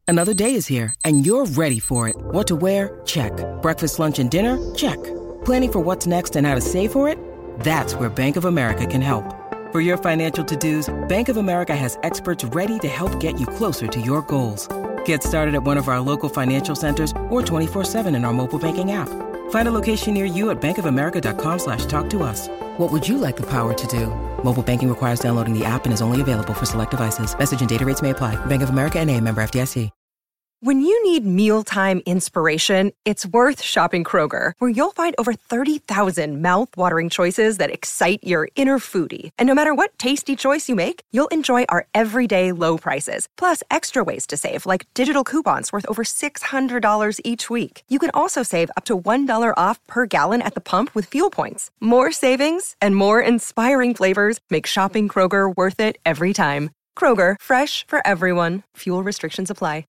Another day is here, and you're ready for it. What to wear? Check. Breakfast, lunch, and dinner? Check. Planning for what's next and how to save for it? That's where Bank of America can help. For your financial to-dos, Bank of America has experts ready to help get you closer to your goals. Get started at one of our local financial centers or 24/7 in our mobile banking app. Find a location near you at bankofamerica.com/talktous. What would you like the power to do? Mobile banking requires downloading the app and is only available for select devices. Message and data rates may apply. Bank of America N.A., member FDIC. When you need mealtime inspiration, it's worth shopping Kroger, where you'll find over 30,000 mouth-watering choices that excite your inner foodie. And no matter what tasty choice you make, you'll enjoy our everyday low prices, plus extra ways to save, like digital coupons worth over $600 each week. You can also save up to $1 off per gallon at the pump with fuel points. More savings and more inspiring flavors make shopping Kroger worth it every time. Kroger, fresh for everyone. Fuel restrictions apply.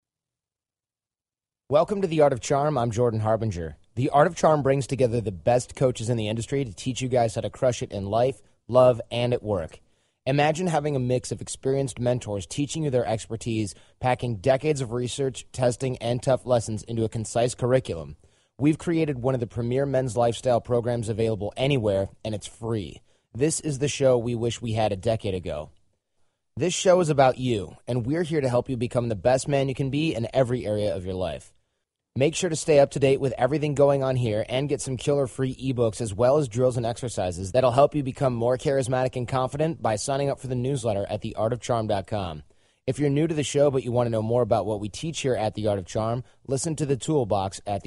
Welcome to The Art of Charm. I'm Jordan Harbinger. The Art of Charm brings together the best coaches in the industry to teach you guys how to crush it in life, love, and at work. Imagine having a mix of experienced mentors teaching you their expertise, packing decades of research, testing, and tough lessons into a concise curriculum. We've created one of the premier men's lifestyle programs available anywhere, and it's free. This is the show we wish we had a decade ago. This show is about you, and we're here to help you become the best man you can be in every area of your life. Make sure to stay up to date with everything going on here and get some killer free ebooks as well as drills and exercises that'll help you become more charismatic and confident by signing up for the newsletter at theartofcharm.com. If you're new to the show but you want to know more about what we teach here at The Art of Charm, listen to the Toolbox at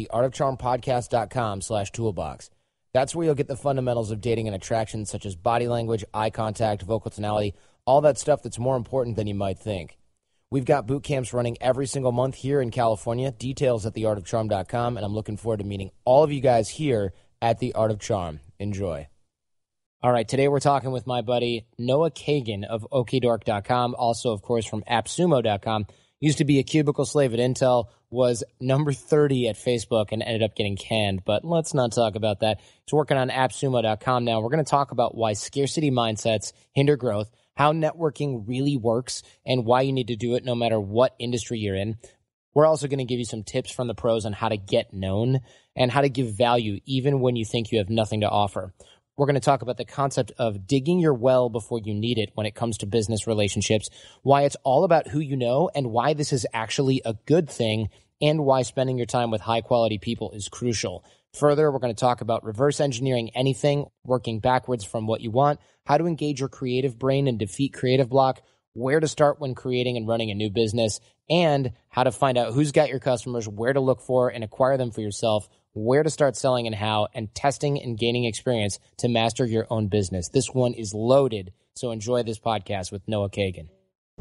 theartofcharmpodcast.com/toolbox. That's where you'll get the fundamentals of dating and attraction, such as body language, eye contact, vocal tonality, all that stuff that's more important than you might think. We've got boot camps running every single month here in California. Details at theartofcharm.com, and I'm looking forward to meeting all of you guys here at The Art of Charm. Enjoy. All right, today we're talking with my buddy Noah Kagan of okdork.com, also, of course, from appsumo.com. Used to be a cubicle slave at Intel, was number 30 at Facebook, and ended up getting canned, but let's not talk about that. He's working on appsumo.com now. We're going to talk about why scarcity mindsets hinder growth, how networking really works, and why you need to do it no matter what industry you're in. We're also going to give you some tips from the pros on how to get known and how to give value even when you think you have nothing to offer. We're going to talk about the concept of digging your well before you need it when it comes to business relationships, why it's all about who you know and why this is actually a good thing, and why spending your time with high-quality people is crucial. Further, we're going to talk about reverse engineering anything, working backwards from what you want, how to engage your creative brain and defeat creative block, where to start when creating and running a new business, and how to find out who's got your customers, where to look for and acquire them for yourself, where to start selling and how, and testing and gaining experience to master your own business. This one is loaded, so enjoy this podcast with Noah Kagan.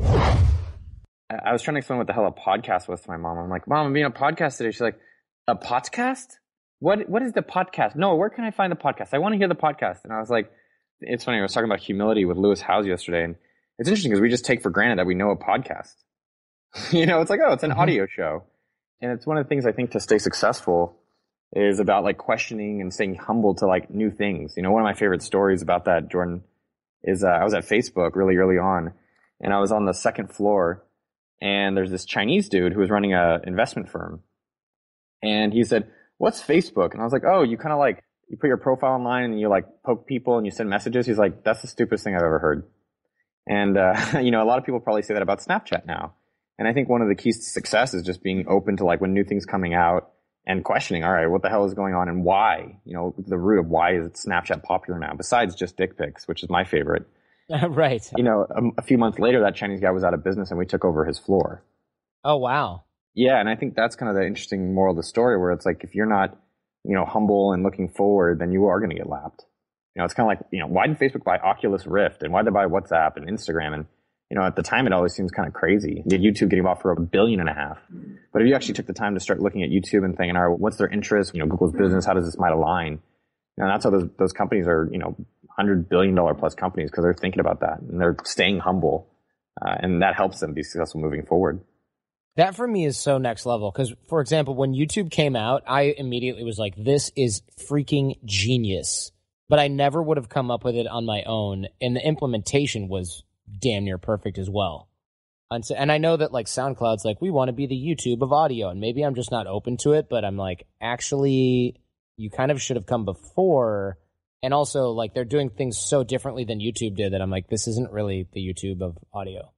I was trying to explain what the hell a podcast was to my mom. I'm like, Mom, I'm being a podcast today. She's like, a podcast? What is the podcast? No, where can I find the podcast? I want to hear the podcast. And I was like, it's funny. I was talking about humility with Lewis Howes yesterday. And it's interesting because we just take for granted that we know a podcast. It's like, oh, it's an audio show. And it's one of the things I think to stay successful is about like questioning and staying humble to like new things. One of my favorite stories about that, Jordan, is I was at Facebook really early on, and I was on the second floor, and there's this Chinese dude who was running an investment firm. And he said, "What's Facebook?" And I was like, "Oh, you kind of like, you put your profile online and you like poke people and you send messages." He's like, "That's the stupidest thing I've ever heard." And, a lot of people probably say that about Snapchat now. And I think one of the keys to success is just being open to like when new things coming out and questioning, all right, what the hell is going on and why? The root of why is Snapchat popular now, besides just dick pics, which is my favorite. Right. A few months later, that Chinese guy was out of business and we took over his floor. Oh, wow. Yeah, and I think that's kind of the interesting moral of the story, where it's like, if you're not, humble and looking forward, then you are going to get lapped. It's kind of like, why did Facebook buy Oculus Rift, and why did they buy WhatsApp and Instagram? And, at the time, it always seems kind of crazy. Did YouTube getting bought for $1.5 billion? But if you actually took the time to start looking at YouTube and thinking, all right, what's their interest? Google's business, how does this might align? And that's how those companies are, $100 billion plus companies, because they're thinking about that and they're staying humble. And that helps them be successful moving forward. That for me is so next level because, for example, when YouTube came out, I immediately was like, this is freaking genius. But I never would have come up with it on my own, and the implementation was damn near perfect as well. And I know that like SoundCloud's like, we want to be the YouTube of audio, and maybe I'm just not open to it, but I'm like, actually, you kind of should have come before. And also, like, they're doing things so differently than YouTube did that I'm like, this isn't really the YouTube of audio.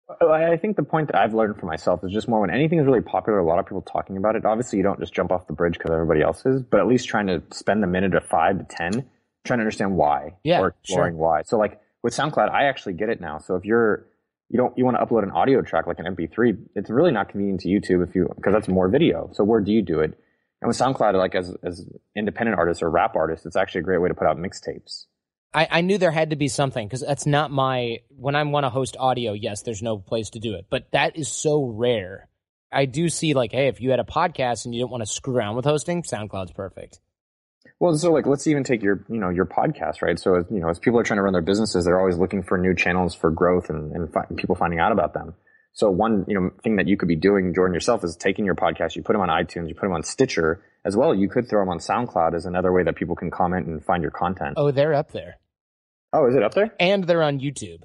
I think the point that I've learned for myself is just more when anything is really popular, a lot of people talking about it. Obviously, you don't just jump off the bridge because everybody else is, but at least trying to spend the minute of 5 to 10 trying to understand why, or exploring why. So, like with SoundCloud, I actually get it now. So if you want to upload an audio track like an MP3, it's really not convenient to YouTube because that's more video. So where do you do it? And with SoundCloud, like as independent artists or rap artists, it's actually a great way to put out mixtapes. I knew there had to be something because that's not when I want to host audio, yes, there's no place to do it. But that is so rare. I do see like, hey, if you had a podcast and you didn't want to screw around with hosting, SoundCloud's perfect. Well, so like, let's even take your podcast, right? So, as people are trying to run their businesses, they're always looking for new channels for growth and people finding out about them. So one, thing that you could be doing, Jordan, yourself, is taking your podcast, you put them on iTunes, you put them on Stitcher as well. You could throw them on SoundCloud as another way that people can comment and find your content. Oh, they're up there. Oh, is it up there? And they're on YouTube.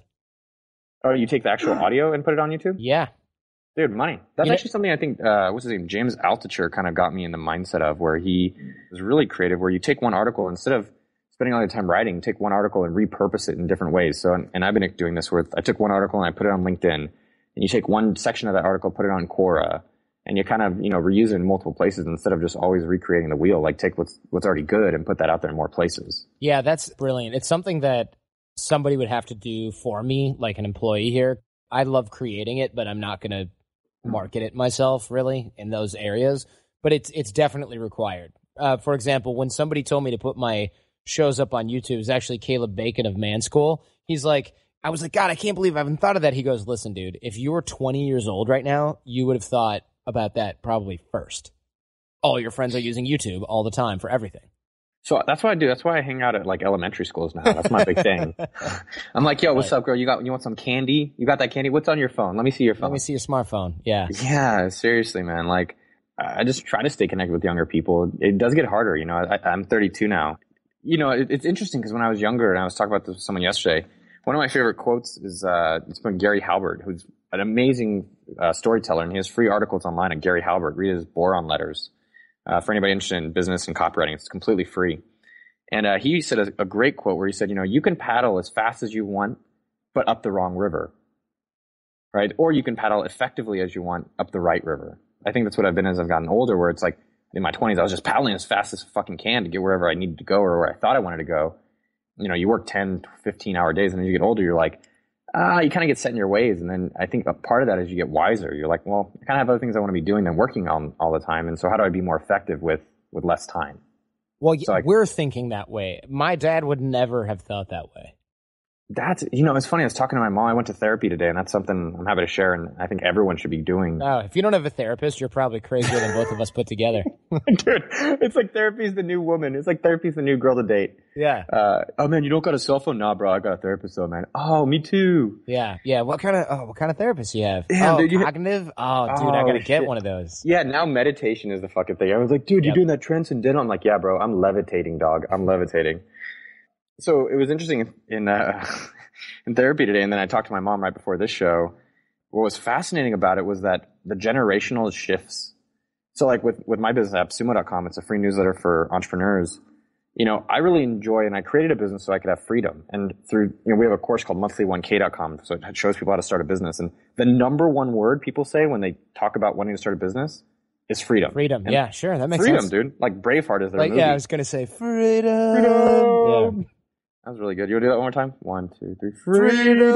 Oh, you take the actual audio and put it on YouTube? Yeah. Dude, money. That's actually something I think, what's his name? James Altucher kind of got me in the mindset of, where he was really creative, where you take one article, instead of spending all your time writing, take one article and repurpose it in different ways. So, and I've been doing this where I took one article and I put it on LinkedIn, and you take one section of that article, put it on Quora, and you kind of, reuse it in multiple places instead of just always recreating the wheel. Like, take what's already good and put that out there in more places. Yeah, that's brilliant. It's something that somebody would have to do for me, like an employee here. I love creating it, but I'm not going to market it myself really in those areas. But it's definitely required. For example, when somebody told me to put my shows up on YouTube, it was actually Caleb Bacon of Man School. He's like, I was like, God, I can't believe I haven't thought of that. He goes, listen, dude, if you were 20 years old right now, you would have thought about that probably first. All your friends are using YouTube all the time for everything. So that's what I do. That's why I hang out at like elementary schools now. That's my big thing. I'm like, yo, what's up, girl? You want some candy? You got that candy? What's on your phone? Let me see your phone. Let me see your smartphone. Yeah. Yeah, seriously, man. Like, I just try to stay connected with younger people. It does get harder. I'm 32 now. It's interesting because when I was younger, and I was talking about this with someone yesterday, one of my favorite quotes is it's from Gary Halbert, who's an amazing storyteller, and he has free articles online at Gary Halbert. Read his Boron Letters. For anybody interested in business and copywriting, it's completely free. And he said a great quote where he said, you can paddle as fast as you want, but up the wrong river, right? Or you can paddle effectively as you want up the right river. I think that's what I've been as I've gotten older, where it's like in my 20s, I was just paddling as fast as I fucking can to get wherever I needed to go or where I thought I wanted to go. You work 10, 15-hour days, and as you get older, you're like, you kind of get set in your ways. And then I think a part of that is you get wiser. You're like, well, I kind of have other things I want to be doing than working on all the time. And so how do I be more effective with less time? Well, so we're thinking that way. My dad would never have thought that way. That's, it's funny. I was talking to my mom. I went to therapy today, and that's something I'm happy to share, and I think everyone should be doing. Oh, if you don't have a therapist, you're probably crazier than both of us put together. Dude, it's like therapy's the new woman. It's like therapy's the new girl to date. Yeah. Oh man, you don't got a cell phone? Nah, bro, I got a therapist though, man. Oh, me too. Yeah. What kind of therapist you have? Damn, dude, cognitive? I gotta get one of those. Yeah, now meditation is the fucking thing. I was like, dude, you're doing that transcendental. I'm like, yeah, bro, I'm levitating, dog. I'm levitating. So it was interesting in therapy today, and then I talked to my mom right before this show. What was fascinating about it was that the generational shifts. So like with my business app, Sumo.com, it's a free newsletter for entrepreneurs. I really enjoy, and I created a business so I could have freedom. And through, we have a course called monthly1k.com. So it shows people how to start a business. And the number one word people say when they talk about wanting to start a business is freedom. Freedom. And yeah, sure. That makes freedom, sense. Dude. Like Braveheart is their movie. Yeah, I was going to say freedom. Freedom. Yeah. That was really good. You want to do that one more time? 1, 2, 3. Freedom.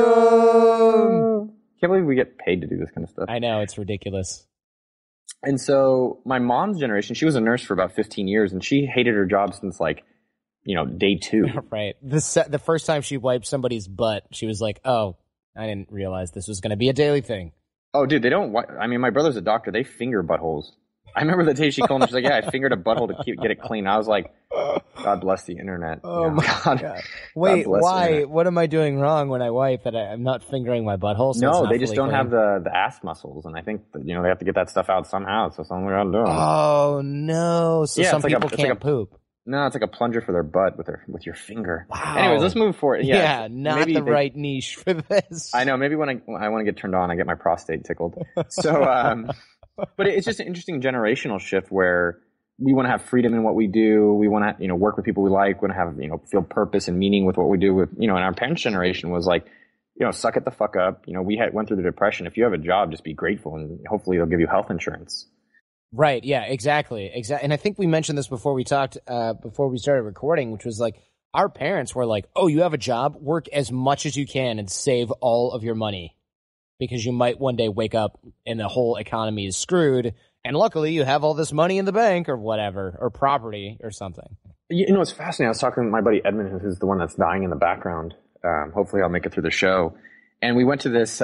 Can't believe we get paid to do this kind of stuff. I know. It's ridiculous. And so my mom's generation, she was a nurse for about 15 years, and she hated her job since day 2. Right. The first time she wiped somebody's butt, she was like, oh, I didn't realize this was going to be a daily thing. Oh, dude, they don't. My brother's a doctor. They finger buttholes. I remember the day she called me. She's like, yeah, I fingered a butthole to get it clean. I was like, God bless the internet. Oh, my God. Wait, why? What am I doing wrong when I wipe that I'm not fingering my butthole? So no, they just don't have the ass muscles. And I think that, they have to get that stuff out somehow. So something we got to do. Oh, no. So some people can't poop. No, it's like a plunger for their butt with your finger. Wow. Anyways, let's move forward. Yeah, not the right niche for this. I know. Maybe when I want to get turned on, I get my prostate tickled. So, but it's just an interesting generational shift where we want to have freedom in what we do. We want to, work with people we like. We want to have, feel purpose and meaning with what we do. With, and our parents' generation was like, suck it the fuck up. We went through the depression. If you have a job, just be grateful, and hopefully they'll give you health insurance. Right. Yeah, exactly. And I think we mentioned this before we talked, before we started recording, which was like, our parents were like, oh, you have a job, work as much as you can and save all of your money because you might one day wake up and the whole economy is screwed. And luckily you have all this money in the bank or whatever, or property or something. It's fascinating. I was talking to my buddy Edmund, who's the one that's dying in the background. Hopefully I'll make it through the show. And we went to this,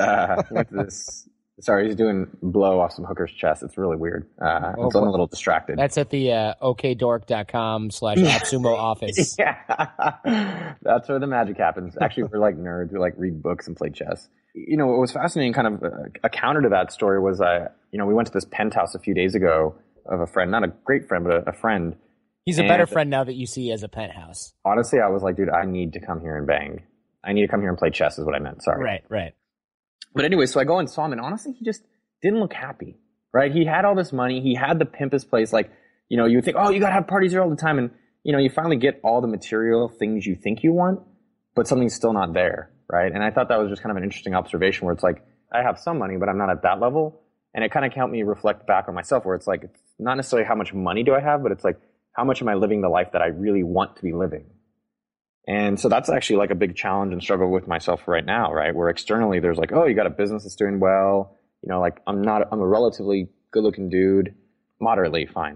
sorry, he's doing blow off some hooker's chest. It's really weird. I'm a little distracted. That's at the okdork.com/AppSumo office. Yeah, that's where the magic happens. Actually, we're like nerds. We like read books and play chess. What was fascinating, kind of a counter to that story was, we went to this penthouse a few days ago of a friend, not a great friend, but a friend. He's a better friend now that you see as a penthouse. Honestly, I was like, dude, I need to come here and bang. I need to come here and play chess is what I meant. Sorry. Right. But anyway, so I go and saw him, and honestly, he just didn't look happy, right? He had all this money. He had the pimpest place. Like, you would think, oh, you got to have parties here all the time. And, you finally get all the material things you think you want, but something's still not there, right? And I thought that was just kind of an interesting observation where it's like, I have some money, but I'm not at that level. And it kind of helped me reflect back on myself where it's like, it's not necessarily how much money do I have, but it's like, how much am I living the life that I really want to be living? And so that's actually like a big challenge and struggle with myself right now, right? Where externally there's like, oh, you got a business that's doing well. Like I'm a relatively good looking dude, moderately fine.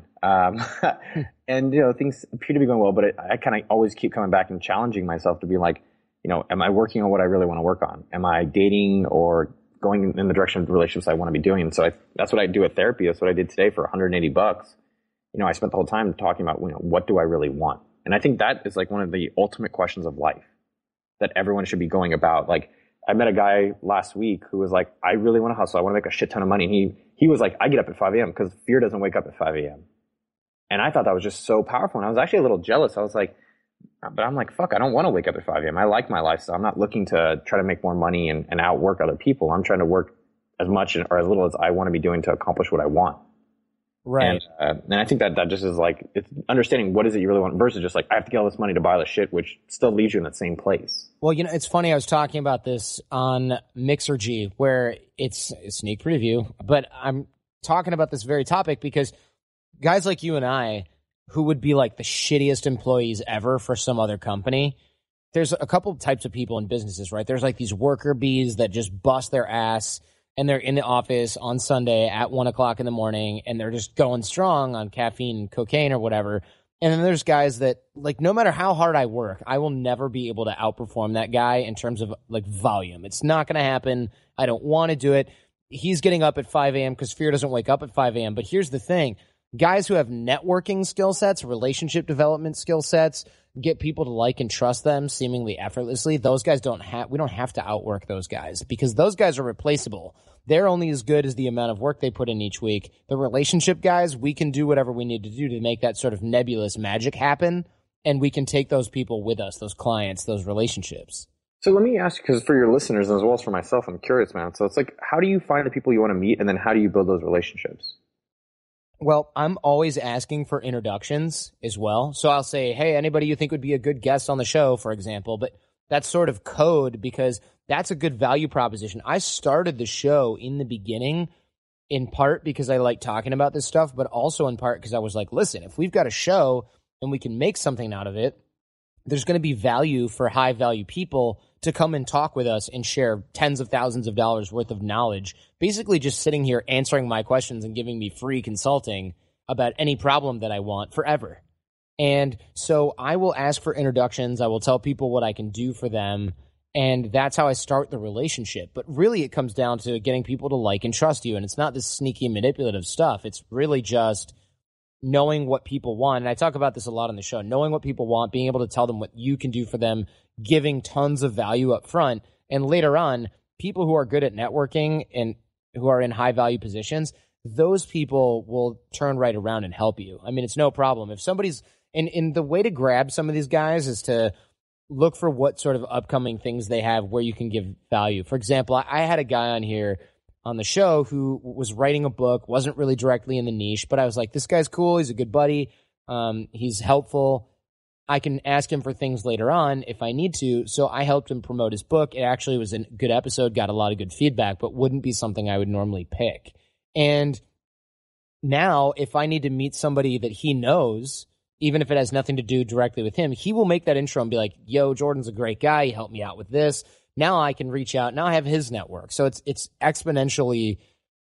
And, things appear to be going well, but I kind of always keep coming back and challenging myself to be like, am I working on what I really want to work on? Am I dating or going in the direction of the relationships I want to be doing? And so that's what I do at therapy. That's what I did today for $180. I spent the whole time talking about, what do I really want? And I think that is like one of the ultimate questions of life that everyone should be going about. Like, I met a guy last week who was like, I really want to hustle. I want to make a shit ton of money. And he was like, I get up at 5 a.m. because fear doesn't wake up at 5 a.m. And I thought that was just so powerful. And I was actually a little jealous. I was like, but I'm like, fuck, I don't want to wake up at 5 a.m. I like my lifestyle. I'm not looking to try to make more money and outwork other people. I'm trying to work as much or as little as I want to be doing to accomplish what I want. Right. And I think that just is like, it's understanding what is it you really want versus just like, I have to get all this money to buy the shit, which still leaves you in that same place. Well, it's funny. I was talking about this on Mixergy, where it's a sneak preview, but I'm talking about this very topic because guys like you and I, who would be like the shittiest employees ever for some other company, there's a couple of types of people in businesses, right? There's like these worker bees that just bust their ass and they're in the office on Sunday at 1 o'clock in the morning and they're just going strong on caffeine and cocaine or whatever. And then there's guys that, like, no matter how hard I work, I will never be able to outperform that guy in terms of like volume. It's not going to happen. I don't want to do it. He's getting up at 5 a.m. because fear doesn't wake up at 5 a.m. But here's the thing. Guys who have networking skill sets, relationship development skill sets, get people to like and trust them seemingly effortlessly. Those guys we don't have to outwork those guys because those guys are replaceable. They're only as good as the amount of work they put in each week. The relationship guys, we can do whatever we need to do to make that sort of nebulous magic happen. And we can take those people with us, those clients, those relationships. So let me ask you, because for your listeners as well as for myself, I'm curious, man. So it's like, how do you find the people you want to meet and then how do you build those relationships? Well, I'm always asking for introductions as well. So I'll say, hey, anybody you think would be a good guest on the show, for example. But that's sort of code because that's a good value proposition. I started the show in the beginning in part because I like talking about this stuff, but also in part because I was like, listen, if we've got a show and we can make something out of it, there's going to be value for high value people to come and talk with us and share tens of thousands of dollars worth of knowledge, basically just sitting here answering my questions and giving me free consulting about any problem that I want forever. And so I will ask for introductions. I will tell people what I can do for them. And that's how I start the relationship. But really it comes down to getting people to like and trust you. And it's not this sneaky manipulative stuff. It's really just knowing what people want. And I talk about this a lot on the show, knowing what people want, being able to tell them what you can do for them, giving tons of value up front. And later on, people who are good at networking and who are in high value positions, those people will turn right around and help you. I mean, it's no problem. If somebody's And the way to grab some of these guys is to look for what sort of upcoming things they have where you can give value. For example, I had a guy on here on the show who was writing a book, wasn't really directly in the niche, but I was like, this guy's cool. He's a good buddy. He's helpful. I can ask him for things later on if I need to. So I helped him promote his book. It actually was a good episode, got a lot of good feedback, but wouldn't be something I would normally pick. And now if I need to meet somebody that he knows, even if it has nothing to do directly with him, he will make that intro and be like, yo, Jordan's a great guy. He helped me out with this. Now I can reach out. Now I have his network. So it's exponentially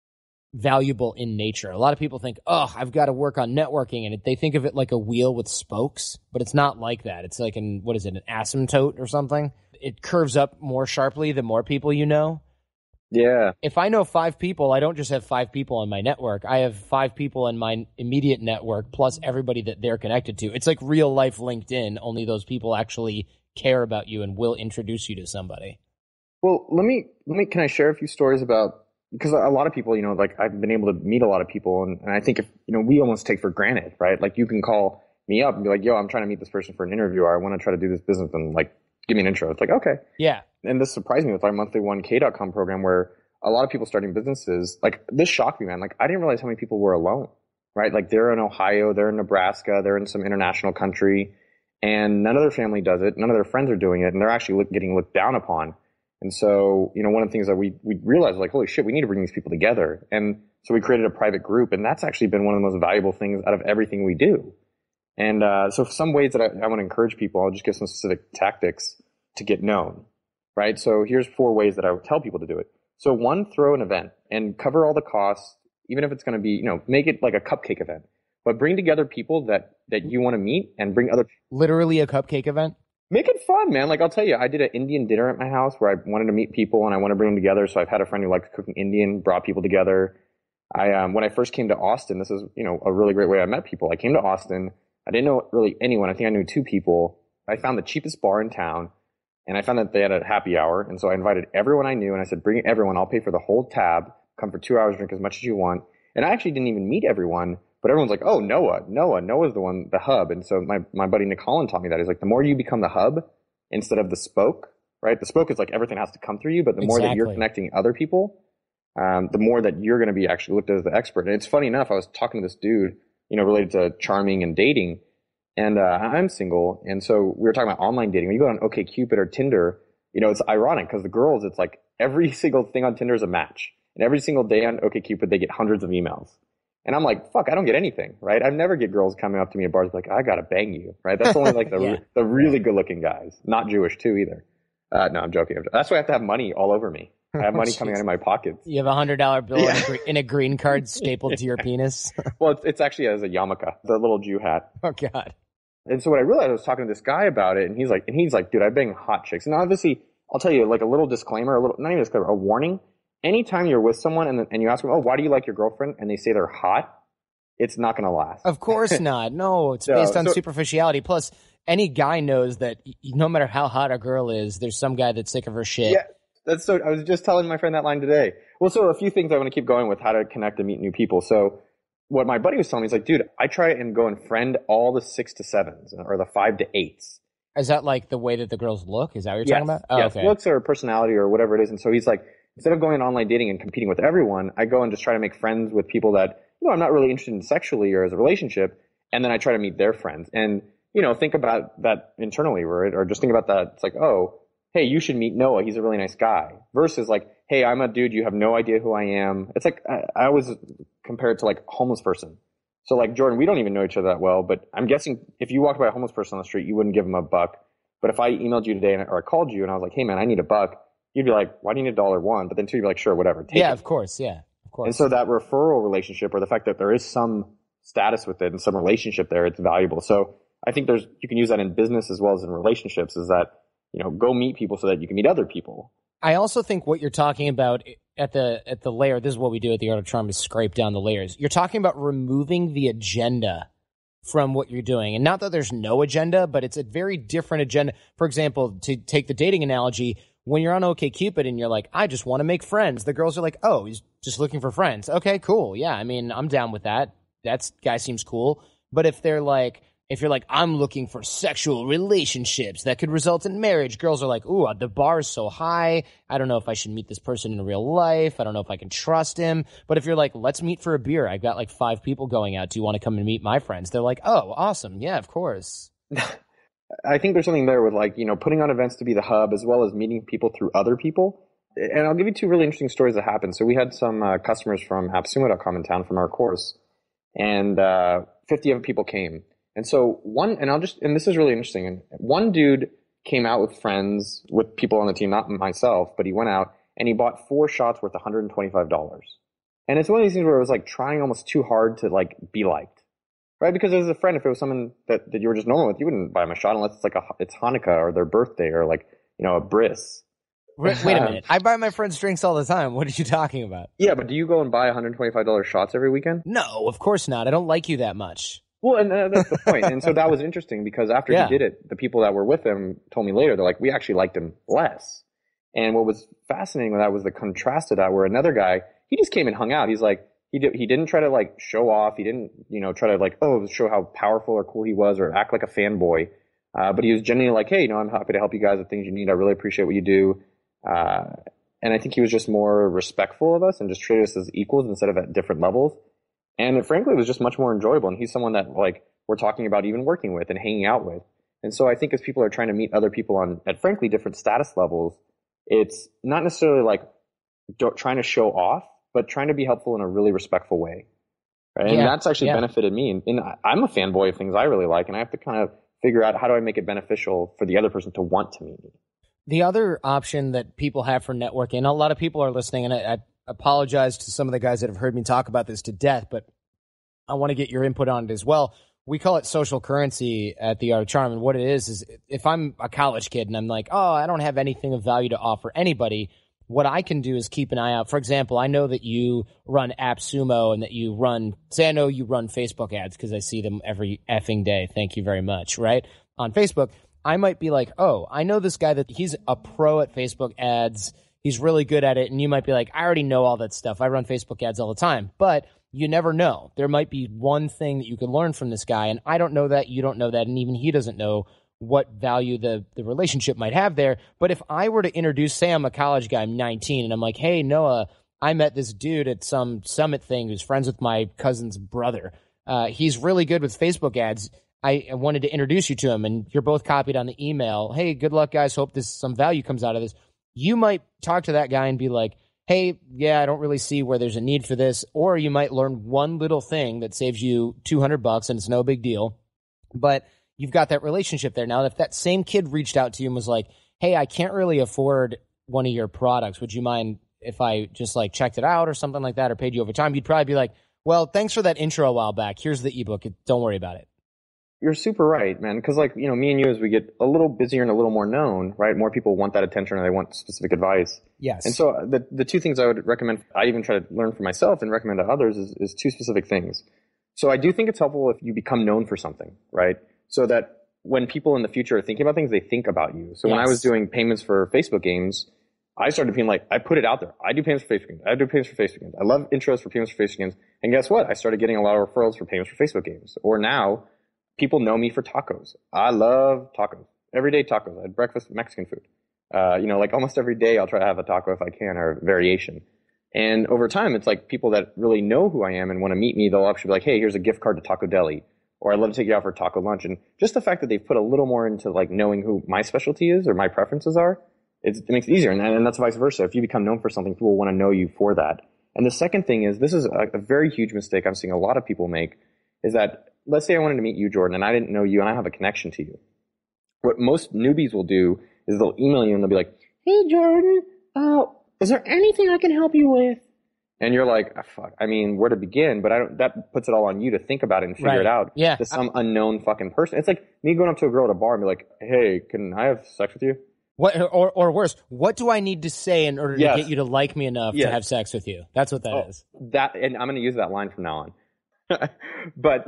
valuable in nature. A lot of people think, oh, I've got to work on networking, and they think of it like a wheel with spokes, but it's not like that. It's like an asymptote or something. It curves up more sharply the more people you know. Yeah. If I know 5 people, I don't just have 5 people in my network. I have 5 people in my immediate network plus everybody that they're connected to. It's like real life LinkedIn, only those people actually care about you and will introduce you to somebody. Well, can I share a few stories about, because a lot of people, you know, like I've been able to meet a lot of people, and I think if, you know, we almost take for granted, right? Like you can call me up and be like, yo, I'm trying to meet this person for an interview, or I want to try to do this business, and like, give me an intro. It's like, okay. Yeah. And this surprised me with our monthly 1K.com program, where a lot of people starting businesses, like this shocked me, man. Like I didn't realize how many people were alone, right? Like they're in Ohio, they're in Nebraska, they're in some international country, and none of their family does it. None of their friends are doing it, and they're actually getting looked down upon. And so, you know, one of the things that we realized, like, holy shit, we need to bring these people together. And so we created a private group, and that's actually been one of the most valuable things out of everything we do. And so some ways that I want to encourage people, I'll just give some specific tactics to get known, right? So here's 4 ways that I would tell people to do it. So 1, throw an event and cover all the costs, even if it's going to be, you know, make it like a cupcake event, but bring together people that you want to meet, and bring other. Literally a cupcake event? Make it fun, man. Like I'll tell you, I did an Indian dinner at my house where I wanted to meet people and I want to bring them together. So I've had a friend who likes cooking Indian, brought people together. When I first came to Austin, this is, you know, a really great way I met people. I came to Austin. I didn't know really anyone. I think I knew 2 people. I found the cheapest bar in town, and I found that they had a happy hour. And so I invited everyone I knew, and I said, bring everyone. I'll pay for the whole tab. Come for 2 hours, drink as much as you want. And I actually didn't even meet everyone, but everyone's like, oh, Noah's the one, the hub. And so my buddy Nick Holland taught me that. He's like, the more you become the hub instead of the spoke, right? The spoke is like everything has to come through you, but the more that you're connecting other people, the more that you're going to be actually looked at as the expert. And it's funny enough, I was talking to this dude, you know, related to charming and dating, and I'm single, and so we were talking about online dating. When you go on OkCupid or Tinder, you know, it's ironic because the girls, it's like every single thing on Tinder is a match, and every single day on OkCupid they get hundreds of emails. And I'm like, fuck, I don't get anything, right? I never get girls coming up to me at bars like, I gotta bang you, right? That's only like the really good looking guys. Not Jewish too either. No, I'm joking. That's why I have to have money all over me. I have money coming out of my pockets. You have a $100 bill in a green card stapled to your penis? Well, it's actually as a yarmulke, the little Jew hat. Oh, God. And so what I realized, I was talking to this guy about it, and he's like, dude, I bang hot chicks. And obviously, I'll tell you, like a little disclaimer, not even a disclaimer, a warning. Anytime you're with someone and you ask them, oh, why do you like your girlfriend? And they say they're hot, it's not going to last. Of course not. No, it's based on superficiality. Plus, any guy knows that no matter how hot a girl is, there's some guy that's sick of her shit. Yeah, I was just telling my friend that line today. Well, so a few things I want to keep going with how to connect and meet new people. So what my buddy was telling me is like, dude, I try and go and friend all the 6 to 7s or the 5 to 8s. Is that like the way that the girls look? Is that what you're talking about? Oh, yes, okay. Looks or personality or whatever it is. And so he's like, instead of going on online dating and competing with everyone, I go and just try to make friends with people that, you know, I'm not really interested in sexually or as a relationship. And then I try to meet their friends. And, you know, think about that internally, right? Or just think about that. It's like, oh, hey, you should meet Noah. He's a really nice guy. Versus like, hey, I'm a dude. You have no idea who I am. It's like, I always compare it to like a homeless person. So like, Jordan, we don't even know each other that well, but I'm guessing if you walked by a homeless person on the street, you wouldn't give him $1. But if I emailed you today or I called you and I was like, hey man, I need $1, you'd be like, why do you need $1? But then too, you'd be like, sure, whatever. Take it. Of course. Yeah, of course. And so that referral relationship, or the fact that there is some status with it and some relationship there, it's valuable. So I think you can use that in business as well as in relationships, is that, you know, go meet people so that you can meet other people. I also think what you're talking about at the layer, this is what we do at the Art of Charm, is scrape down the layers. You're talking about removing the agenda from what you're doing. And not that there's no agenda, but it's a very different agenda. For example, to take the dating analogy, when you're on OkCupid and you're like, I just want to make friends, the girls are like, oh, he's just looking for friends. Okay, cool. Yeah, I mean, I'm down with that. That guy seems cool. But if they're like, If you're like, I'm looking for sexual relationships that could result in marriage, girls are like, ooh, the bar is so high. I don't know if I should meet this person in real life. I don't know if I can trust him. But if you're like, let's meet for a beer. I've got like 5 people going out. Do you want to come and meet my friends? They're like, oh, awesome. Yeah, of course. I think there's something there with like, putting on events to be the hub as well as meeting people through other people. And I'll give you 2 really interesting stories that happened. So we had some customers from AppSumo.com in town from our course, and 50 other people came. And so and this is really interesting. And one dude came out with friends, with people on the team, not myself, but he went out and he bought 4 shots worth $125. And it's one of these things where it was like trying almost too hard to like be liked, right? Because as a friend, if it was someone that you were just normal with, you wouldn't buy them a shot unless it's like it's Hanukkah or their birthday or like, a bris. Wait a minute. I buy my friends drinks all the time. What are you talking about? Yeah, but do you go and buy $125 shots every weekend? No, of course not. I don't like you that much. Well, and that's the point. And so that was interesting because after he did it, the people that were with him told me later, they're like, we actually liked him less. And what was fascinating with that was the contrast to that, where another guy, he just came and hung out. He's like, he didn't try to like show off. He didn't, try to like, show how powerful or cool he was or act like a fanboy. But he was genuinely like, hey, I'm happy to help you guys with things you need. I really appreciate what you do. And I think he was just more respectful of us and just treated us as equals instead of at different levels. And frankly, it was just much more enjoyable. And he's someone that like we're talking about even working with and hanging out with. And so I think as people are trying to meet other people at frankly different status levels, it's not necessarily like trying to show off, but trying to be helpful in a really respectful way. Right? And that's actually benefited me. And I'm a fanboy of things I really like, and I have to kind of figure out how do I make it beneficial for the other person to want to meet me. The other option that people have for networking, a lot of people are listening, and I apologize to some of the guys that have heard me talk about this to death, but I want to get your input on it as well. We call it social currency at The Art of Charm, and what it is if I'm a college kid and I'm like, I don't have anything of value to offer anybody, what I can do is keep an eye out. For example, I know that you run AppSumo and that I know you run Facebook ads because I see them every effing day. Thank you very much, right? On Facebook, I might be like, I know this guy that he's a pro at Facebook ads. He's really good at it. And you might be like, I already know all that stuff. I run Facebook ads all the time. But you never know. There might be one thing that you can learn from this guy. And I don't know that. You don't know that. And even he doesn't know what value the relationship might have there. But if I were to introduce, say I'm a college guy, I'm 19, and I'm like, hey, Noah, I met this dude at some summit thing who's friends with my cousin's brother. He's really good with Facebook ads. I wanted to introduce you to him, and you're both copied on the email. Hey, good luck, guys. Hope some value comes out of this. You might talk to that guy and be like, hey, I don't really see where there's a need for this. Or you might learn one little thing that saves you $200 and it's no big deal. But you've got that relationship there. Now, if that same kid reached out to you and was like, hey, I can't really afford one of your products. Would you mind if I just like checked it out or something like that or paid you over time? You'd probably be like, well, thanks for that intro a while back. Here's the ebook. Don't worry about it. You're super right, man. Because like, me and you, as we get a little busier and a little more known, right? More people want that attention or they want specific advice. Yes. And so the 2 things I would recommend, I even try to learn for myself and recommend to others is 2 specific things. So I do think it's helpful if you become known for something, right? So that when people in the future are thinking about things, they think about you. So when I was doing payments for Facebook games, I started being like, I put it out there. I do payments for Facebook games. I do payments for Facebook games. I love intros for payments for Facebook games. And guess what? I started getting a lot of referrals for payments for Facebook games. Or now, people know me for tacos. I love tacos. Everyday tacos. I had breakfast Mexican food. Like almost every day I'll try to have a taco if I can, or a variation. And over time, it's like people that really know who I am and want to meet me, they'll actually be like, hey, here's a gift card to Taco Deli. Or I'd love to take you out for taco lunch. And just the fact that they've put a little more into like knowing who my specialty is or my preferences are, it makes it easier. And that's vice versa. If you become known for something, people want to know you for that. And the second thing is, this is a very huge mistake I'm seeing a lot of people make, is that let's say I wanted to meet you, Jordan, and I didn't know you and I have a connection to you. What most newbies will do is they'll email you and they'll be like, hey, Jordan, is there anything I can help you with? And you're like, fuck, I mean, where to begin? But that puts it all on you to think about it and figure it out. Yeah. To some unknown fucking person. It's like me going up to a girl at a bar and be like, hey, can I have sex with you? What, or worse, what do I need to say in order to get you to like me enough to have sex with you? That's what that is. And I'm going to use that line from now on. But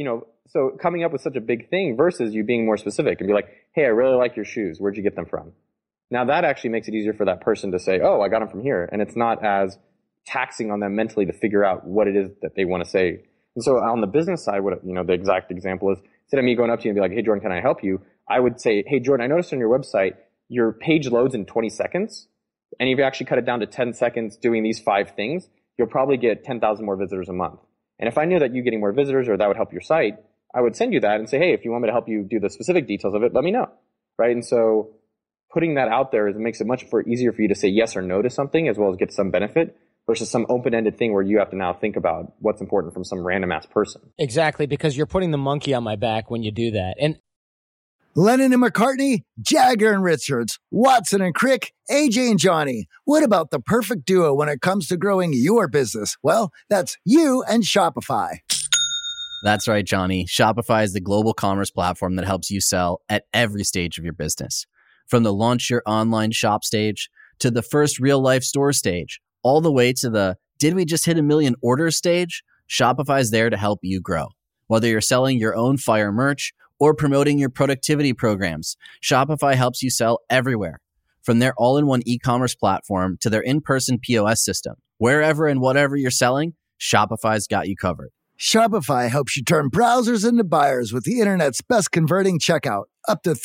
so coming up with such a big thing versus you being more specific and be like, hey, I really like your shoes. Where'd you get them from? Now that actually makes it easier for that person to say, oh, I got them from here. And it's not as taxing on them mentally to figure out what it is that they want to say. And so on the business side, the exact example is, instead of me going up to you and be like, hey, Jordan, can I help you? I would say, hey, Jordan, I noticed on your website, your page loads in 20 seconds. And if you actually cut it down to 10 seconds doing these 5 things, you'll probably get 10,000 more visitors a month. And if I knew that you getting more visitors or that would help your site, I would send you that and say, hey, if you want me to help you do the specific details of it, let me know. Right. And so putting that out there makes it much easier for you to say yes or no to something as well as get some benefit versus some open-ended thing where you have to now think about what's important from some random ass person. Exactly, because you're putting the monkey on my back when you do that. And Lennon and McCartney, Jagger and Richards, Watson and Crick, AJ and Johnny. What about the perfect duo when it comes to growing your business? Well, that's you and Shopify. That's right, Johnny. Shopify is the global commerce platform that helps you sell at every stage of your business. From the launch your online shop stage to the first real life store stage, all the way to the did we just hit 1 million orders stage? Shopify is there to help you grow. Whether you're selling your own fire merch or promoting your productivity programs, Shopify helps you sell everywhere. From their all-in-one e-commerce platform to their in-person POS system, wherever and whatever you're selling, Shopify's got you covered. Shopify helps you turn browsers into buyers with the internet's best converting checkout, up to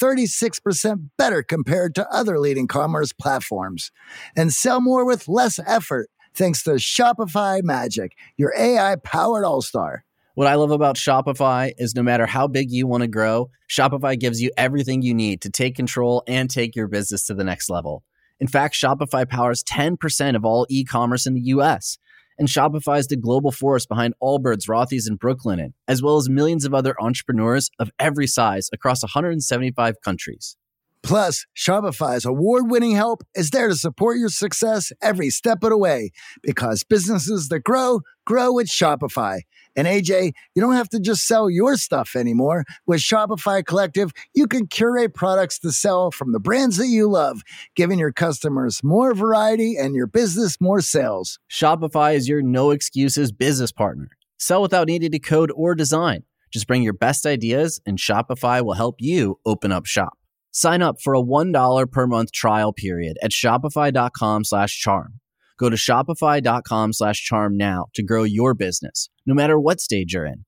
36% better compared to other leading commerce platforms. And sell more with less effort thanks to Shopify Magic, your AI-powered all-star. What I love about Shopify is no matter how big you want to grow, Shopify gives you everything you need to take control and take your business to the next level. In fact, Shopify powers 10% of all e-commerce in the U.S., and Shopify is the global force behind Allbirds, Rothy's, and Brooklinen, as well as millions of other entrepreneurs of every size across 175 countries. Plus, Shopify's award-winning help is there to support your success every step of the way, because businesses that grow, grow with Shopify. And AJ, you don't have to just sell your stuff anymore. With Shopify Collective, you can curate products to sell from the brands that you love, giving your customers more variety and your business more sales. Shopify is your no excuses business partner. Sell without needing to code or design. Just bring your best ideas and Shopify will help you open up shop. Sign up for a $1 per month trial period at shopify.com/charm. Go to shopify.com/charm now to grow your business, no matter what stage you're in.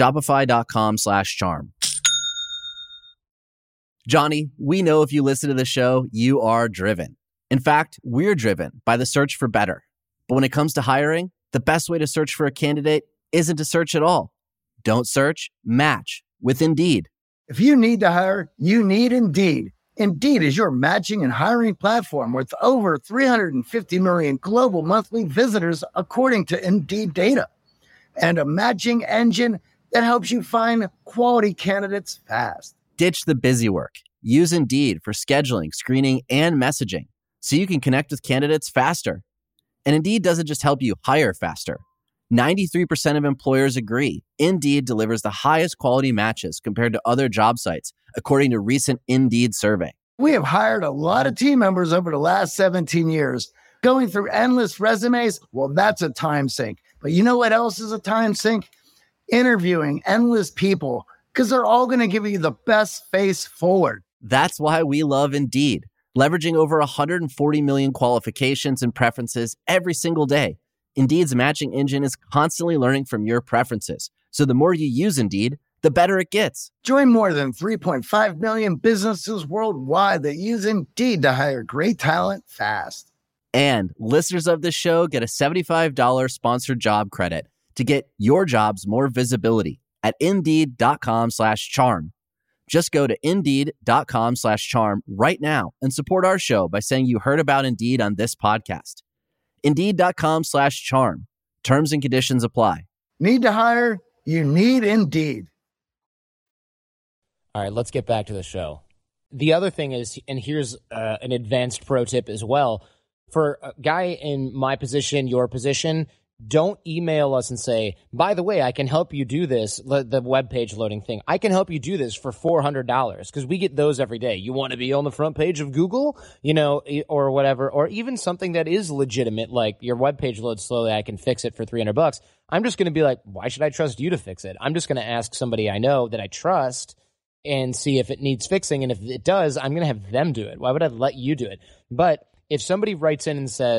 Shopify.com/charm. Johnny, we know if you listen to the show, you are driven. In fact, we're driven by the search for better. But when it comes to hiring, the best way to search for a candidate isn't to search at all. Don't search, match with Indeed. If you need to hire, you need Indeed. Indeed is your matching and hiring platform with over 350 million global monthly visitors, according to Indeed data, and a matching engine that helps you find quality candidates fast. Ditch the busy work. Use Indeed for scheduling, screening, and messaging so you can connect with candidates faster. And Indeed doesn't just help you hire faster. 93% of employers agree Indeed delivers the highest quality matches compared to other job sites, according to a recent Indeed survey. We have hired a lot of team members over the last 17 years. Going through endless resumes, well, that's a time sink. But you know what else is a time sink? Interviewing endless people, because they're all going to give you the best face forward. That's why we love Indeed, leveraging over 140 million qualifications and preferences every single day. Indeed's matching engine is constantly learning from your preferences. So the more you use Indeed, the better it gets. Join more than 3.5 million businesses worldwide that use Indeed to hire great talent fast. And listeners of this show get a $75 sponsored job credit to get your jobs more visibility at Indeed.com/charm. Just go to Indeed.com/charm right now and support our show by saying you heard about Indeed on this podcast. Indeed.com/charm. Terms and conditions apply. Need to hire? You need Indeed. all right, let's get back to the show. The other thing is, and here's an advanced pro tip as well, for a guy in my position, your position, don't email us and say, by the way, I can help you do this, the web page loading thing. I can help you do this for $400, because we get those every day. You want to be on the front page of Google, or whatever, or even something that is legitimate, like your web page loads slowly, I can fix it for $300. I'm just going to be like, why should I trust you to fix it? I'm just going to ask somebody I know that I trust and see if it needs fixing. And if it does, I'm going to have them do it. Why would I let you do it? But if somebody writes in and says,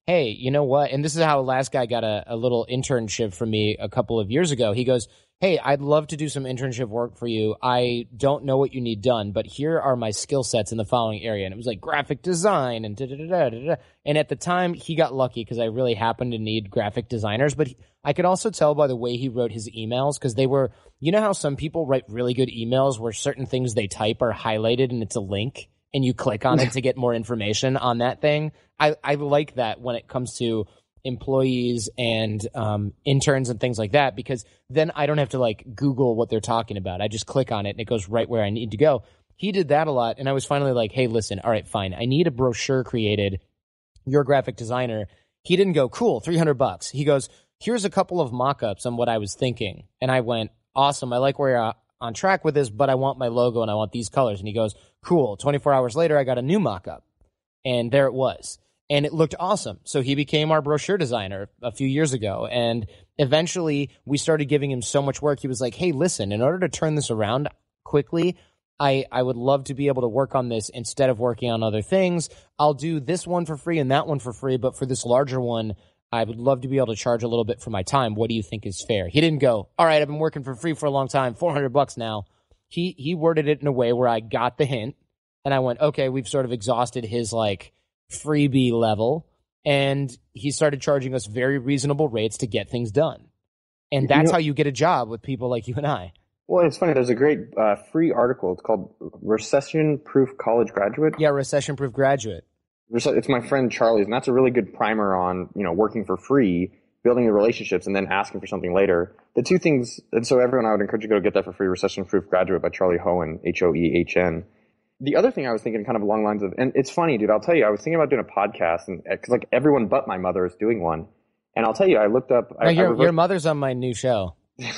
hey, you know what? And this is how last guy got a little internship from me a couple of years ago. He goes, hey, I'd love to do some internship work for you. I don't know what you need done, but here are my skill sets in the following area. And it was like graphic design and da-da-da-da-da-da. And at the time, he got lucky because I really happened to need graphic designers. But I could also tell by the way he wrote his emails, because they were, you know how some people write really good emails where certain things they type are highlighted and it's a link and you click on it to get more information on that thing. I like that when it comes to employees and interns and things like that, because then I don't have to like Google what they're talking about. I just click on it and it goes right where I need to go. He did that a lot, and I was finally like, hey, listen, all right, fine. I need a brochure created. You're a graphic designer. He didn't go, cool, $300. He goes, here's a couple of mock-ups on what I was thinking. And I went, awesome, I like where you're on track with this, but I want my logo and I want these colors. And he goes, cool. 24 hours later, I got a new mock-up. And there it was. And it looked awesome. So he became our brochure designer a few years ago. And eventually we started giving him so much work. He was like, hey, listen, in order to turn this around quickly, I would love to be able to work on this instead of working on other things. I'll do this one for free and that one for free. But for this larger one, I would love to be able to charge a little bit for my time. What do you think is fair? He didn't go, all right, I've been working for free for a long time, $400 now. He worded it in a way where I got the hint. And I went, okay, we've sort of exhausted his like freebie level, and he started charging us very reasonable rates to get things done. And that's how you get a job with people like you and I. Well, it's funny. There's a great free article. It's called Recession Proof College Graduate. Yeah, Recession Proof Graduate. It's my friend Charlie's, and that's a really good primer on, working for free, building the relationships, and then asking for something later. The two things, and so everyone, I would encourage you to go get that for free, Recession Proof Graduate by Charlie Hoehn, Hoehn. The other thing I was thinking kind of along the lines of, and it's funny, dude, I'll tell you, I was thinking about doing a podcast, and because like everyone but my mother is doing one. And I'll tell you, I looked up. Your mother's on my new show.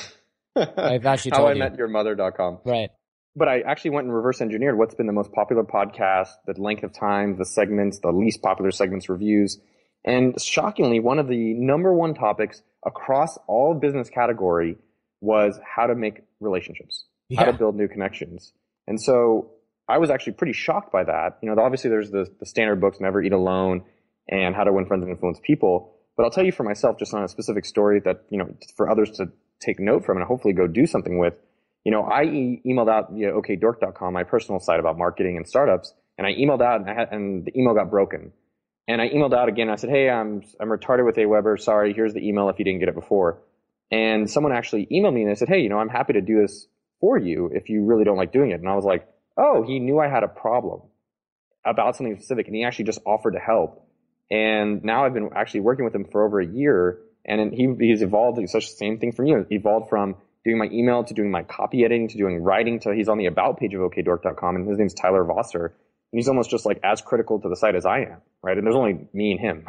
I've actually told you. HowIMetYourMother.com. Right. But I actually went and reverse engineered what's been the most popular podcast, the length of time, the segments, the least popular segments, reviews. And shockingly, one of the number one topics across all business category was how to make relationships, how to build new connections. And so I was actually pretty shocked by that. Obviously there's the standard books, Never Eat Alone and How to Win Friends and Influence People. But I'll tell you for myself, just on a specific story that, for others to take note from and hopefully go do something with. I emailed out via okdork.com, my personal site about marketing and startups, and I emailed out and the email got broken. And I emailed out again. I said, hey, I'm retarded with Aweber. Sorry, here's the email if you didn't get it before. And someone actually emailed me and they said, hey, I'm happy to do this for you if you really don't like doing it. And I was like, oh, he knew I had a problem about something specific, and he actually just offered to help. And now I've been actually working with him for over a year, and he's evolved. It's such the same thing from you. He evolved from doing my email to doing my copy editing to doing writing to he's on the about page of okdork.com, and his name's Tyler Vosser. And he's almost just like as critical to the site as I am, right? And there's only me and him.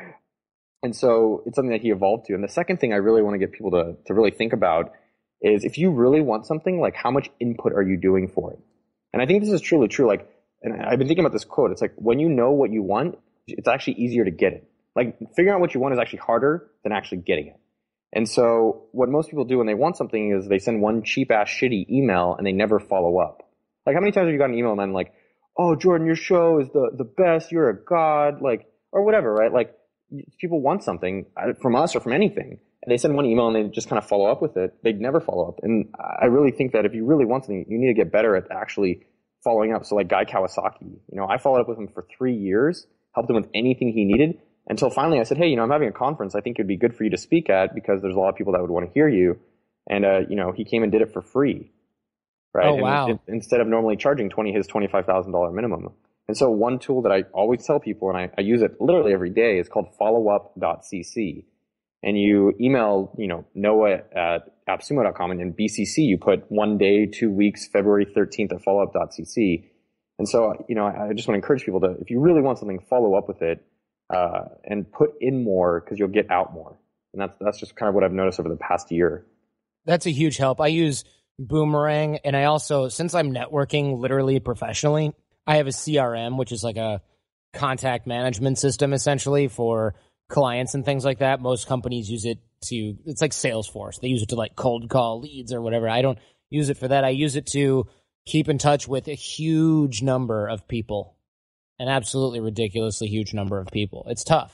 And so it's something that he evolved to. And the second thing I really want to get people to really think about is if you really want something, like how much input are you doing for it? And I think this is truly true. Like, and I've been thinking about this quote. It's like, when you know what you want, it's actually easier to get it. Like, figuring out what you want is actually harder than actually getting it. And so what most people do when they want something is they send one cheap ass shitty email and they never follow up. Like, how many times have you got an email and then like, oh, Jordan, your show is the best. You're a god, like, or whatever, right? Like, people want something from us or from anything. And they send one email and they just kind of follow up with it. They'd never follow up. And I really think that if you really want something, you need to get better at actually following up. So like Guy Kawasaki, I followed up with him for 3 years, helped him with anything he needed, until finally I said, hey, I'm having a conference I think it'd be good for you to speak at because there's a lot of people that would want to hear you. And, he came and did it for free. Right. Oh, wow. And instead of normally charging his $25,000 minimum. And so one tool that I always tell people, and I use it literally every day, is called followup.cc. And you email, Noah at appsumo.com, and in BCC you put 1 day, 2 weeks, February 13th at followup.cc. And so, I just want to encourage people to, if you really want something, follow up with it, and put in more because you'll get out more. And that's just kind of what I've noticed over the past year. That's a huge help. I use Boomerang, and I also, since I'm networking literally professionally, I have a CRM, which is like a contact management system essentially for clients and things like that. Most companies use it it's like Salesforce. They use it to like cold call leads or whatever. I don't use it for that. I use it to keep in touch with a huge number of people, an absolutely ridiculously huge number of people. It's tough.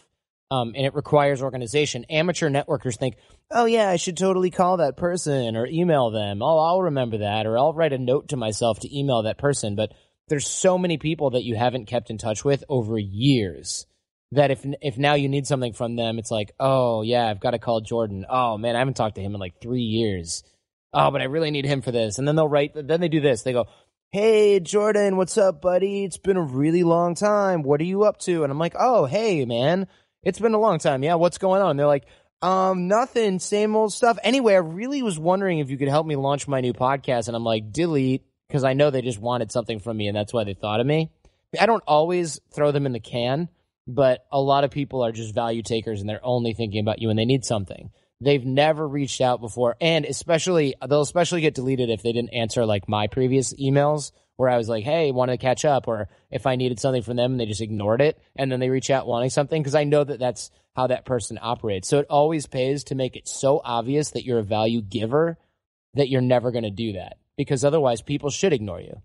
And it requires organization. Amateur networkers think, oh, yeah, I should totally call that person or email them. Oh, I'll remember that, or I'll write a note to myself to email that person. But there's so many people that you haven't kept in touch with over years that if now you need something from them, it's like, oh, yeah, I've got to call Jordan. Oh, man, I haven't talked to him in like 3 years. Oh, but I really need him for this. And then then they do this. They go, hey, Jordan, what's up, buddy? It's been a really long time. What are you up to? And I'm like, oh, hey, man, it's been a long time. Yeah, what's going on? And they're like, nothing, same old stuff. Anyway, I really was wondering if you could help me launch my new podcast. And I'm like, delete, because I know they just wanted something from me, and that's why they thought of me. I don't always throw them in the can, but a lot of people are just value takers, and they're only thinking about you when they need something. They've never reached out before, and they'll especially get deleted if they didn't answer like my previous emails where I was like, hey, wanted to catch up, or if I needed something from them and they just ignored it, and then they reach out wanting something, because I know that that's how that person operates. So it always pays to make it so obvious that you're a value giver that you're never going to do that, because otherwise people should ignore you.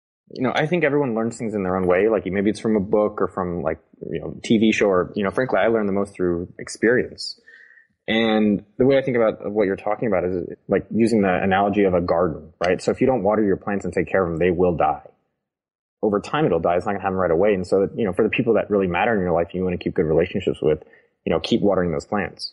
I think everyone learns things in their own way. Like maybe it's from a book or from like, TV show, or, frankly, I learn the most through experience. And the way I think about what you're talking about is like using the analogy of a garden, right? So if you don't water your plants and take care of them, they will die. Over time, it'll die. It's not going to happen right away. And so, for the people that really matter in your life, you want to keep good relationships with, keep watering those plants.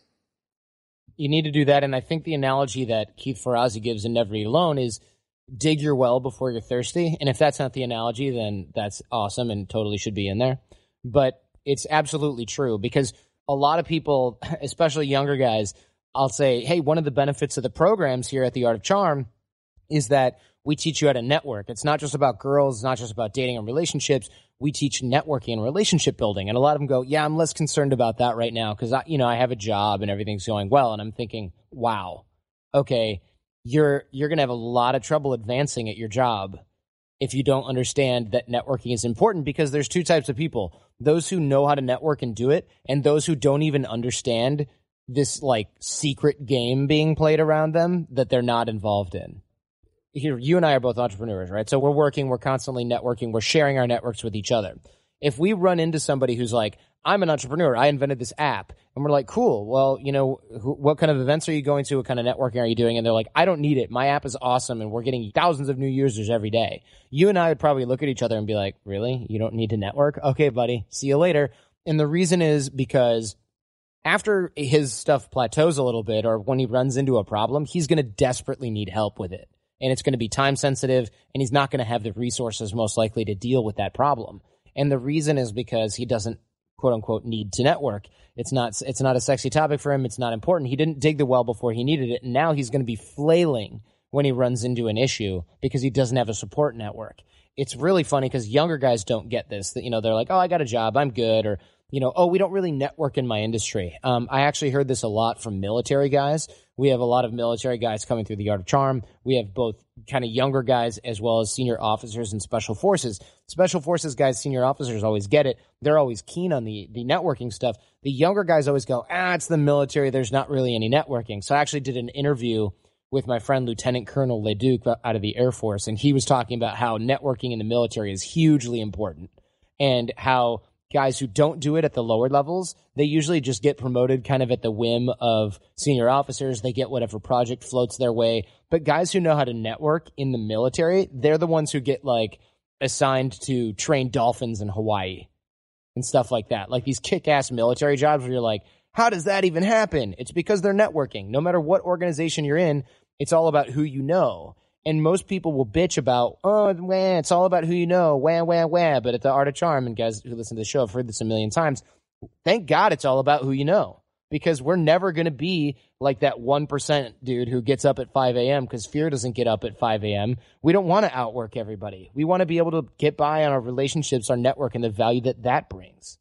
You need to do that. And I think the analogy that Keith Ferrazzi gives in Never Eat Alone is dig your well before you're thirsty. And if that's not the analogy, then that's awesome and totally should be in there. But it's absolutely true, because a lot of people, especially younger guys, I'll say, hey, one of the benefits of the programs here at The Art of Charm is that we teach you how to network. It's not just about girls. It's not just about dating and relationships. We teach networking and relationship building. And a lot of them go, yeah, I'm less concerned about that right now because I have a job and everything's going well. And I'm thinking, wow, okay, you're going to have a lot of trouble advancing at your job if you don't understand that networking is important, because there's two types of people: those who know how to network and do it, and those who don't even understand this like secret game being played around them that they're not involved in. Here, you and I are both entrepreneurs, right? So we're constantly networking, we're sharing our networks with each other. If we run into somebody who's like, I'm an entrepreneur, I invented this app, and we're like, cool, well, what kind of events are you going to? What kind of networking are you doing? And they're like, I don't need it. My app is awesome, and we're getting thousands of new users every day. You and I would probably look at each other and be like, really? You don't need to network? Okay, buddy, see you later. And the reason is because after his stuff plateaus a little bit, or when he runs into a problem, he's going to desperately need help with it. And it's going to be time sensitive, and he's not going to have the resources most likely to deal with that problem. And the reason is because he doesn't, quote unquote, need to network. It's not a sexy topic for him. It's not important. He didn't dig the well before he needed it. And now he's going to be flailing when he runs into an issue because he doesn't have a support network. It's really funny because younger guys don't get this. That, they're like, oh, I got a job, I'm good. Or, oh, we don't really network in my industry. I actually heard this a lot from military guys. We have a lot of military guys coming through The Art of Charm. We have both kind of younger guys as well as senior officers and special forces. Special forces guys, senior officers always get it. They're always keen on the networking stuff. The younger guys always go, it's the military. There's not really any networking. So I actually did an interview with my friend Lieutenant Colonel Leduc out of the Air Force, and he was talking about how networking in the military is hugely important and how guys who don't do it at the lower levels, they usually just get promoted kind of at the whim of senior officers. They get whatever project floats their way. But guys who know how to network in the military, they're the ones who get like assigned to train dolphins in Hawaii and stuff like that. Like these kick-ass military jobs where you're like, how does that even happen? It's because they're networking. No matter what organization you're in, it's all about who you know. And most people will bitch about, it's all about who you know, wah. But at The Art of Charm, and guys who listen to the show have heard this a million times, thank God it's all about who you know. Because we're never going to be like that 1% dude who gets up at 5 a.m. because fear doesn't get up at 5 a.m. We don't want to outwork everybody. We want to be able to get by on our relationships, our network, and the value that brings.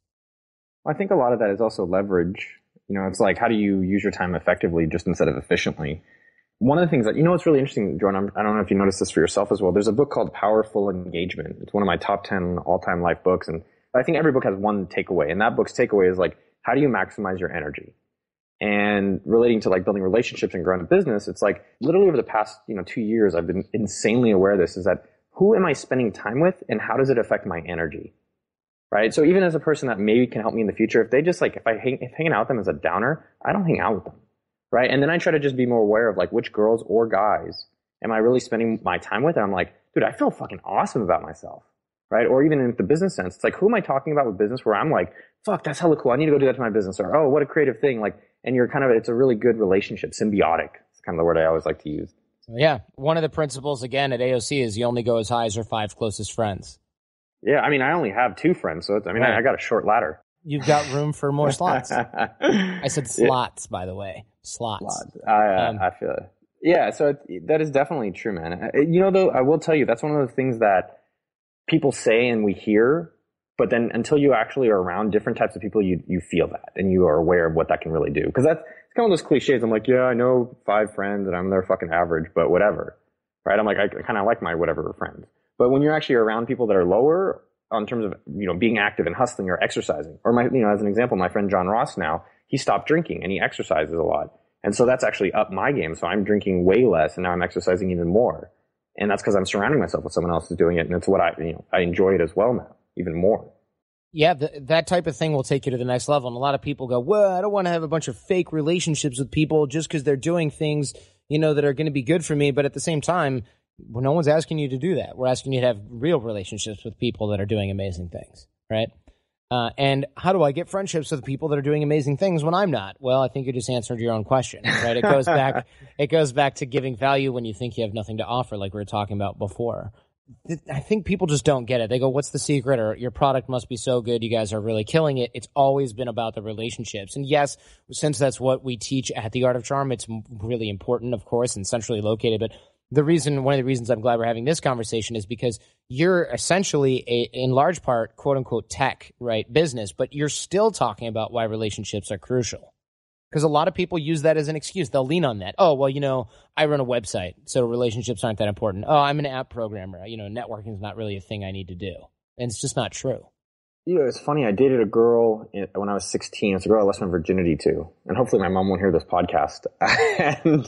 I think a lot of that is also leverage. It's like, how do you use your time effectively just instead of efficiently? One of the things that, what's really interesting, Jordan, I don't know if you noticed this for yourself as well. There's a book called Powerful Engagement. It's one of my top 10 all-time life books. And I think every book has one takeaway. And that book's takeaway is like, how do you maximize your energy? And relating to like building relationships and growing a business, it's like literally over the past, 2 years, I've been insanely aware of this, is that who am I spending time with and how does it affect my energy? right? So even as a person that maybe can help me in the future, if they just like, if hanging out with them is a downer, I don't hang out with them, right? And then I try to just be more aware of like which girls or guys am I really spending my time with? And I'm like, dude, I feel fucking awesome about myself, right? Or even in the business sense, it's like, who am I talking about with business where I'm like, fuck, that's hella cool. I need to go do that to my business. Or, oh, what a creative thing. Like, and you're kind of, it's a really good relationship, symbiotic. It's kind of the word I always like to use. Yeah. One of the principles, again, at AOC is you only go as high as your 5 closest friends. Yeah. I mean, I only have 2 friends. So right. I got a short ladder. You've got room for more slots. I said slots, by the way. Slots. I feel it. Yeah. So that is definitely true, man. You know, though, I will tell you, that's one of the things that people say and we hear, but then until you actually are around different types of people, you feel that and you are aware of what that can really do. Because it's kind of those cliches. I'm like, yeah, I know 5 friends and I'm their fucking average, but whatever, right? I'm like, I kind of like my whatever friends. But when you're actually around people that are lower in terms of, you know, being active and hustling or exercising, or as an example, my friend John Ross now, he stopped drinking and he exercises a lot. And so that's actually upped my game. So I'm drinking way less and now I'm exercising even more. And that's because I'm surrounding myself with someone else who's doing it. And it's what I enjoy it as well now, even more. Yeah, that type of thing will take you to the next level. And a lot of people go, well, I don't want to have a bunch of fake relationships with people just because they're doing things, you know, that are going to be good for me. But at the same time, no one's asking you to do that. We're asking you to have real relationships with people that are doing amazing things, right? And how do I get friendships with people that are doing amazing things when I'm not? Well, I think you just answered your own question, right? It goes back to giving value when you think you have nothing to offer, like we were talking about before. I think people just don't get it. They go, what's the secret? Or your product must be so good. You guys are really killing it. It's always been about the relationships. And yes, since that's what we teach at The Art of Charm, it's really important, of course, and centrally located. But one of the reasons I'm glad we're having this conversation is because you're essentially in large part, quote unquote, tech, right? Business, but you're still talking about why relationships are crucial. Because a lot of people use that as an excuse. They'll lean on that. Oh, well, you know, I run a website, so relationships aren't that important. Oh, I'm an app programmer. You know, networking is not really a thing I need to do. And it's just not true. You know, it's funny. I dated a girl when I was 16. It's a girl I lost my virginity to. And hopefully my mom won't hear this podcast. And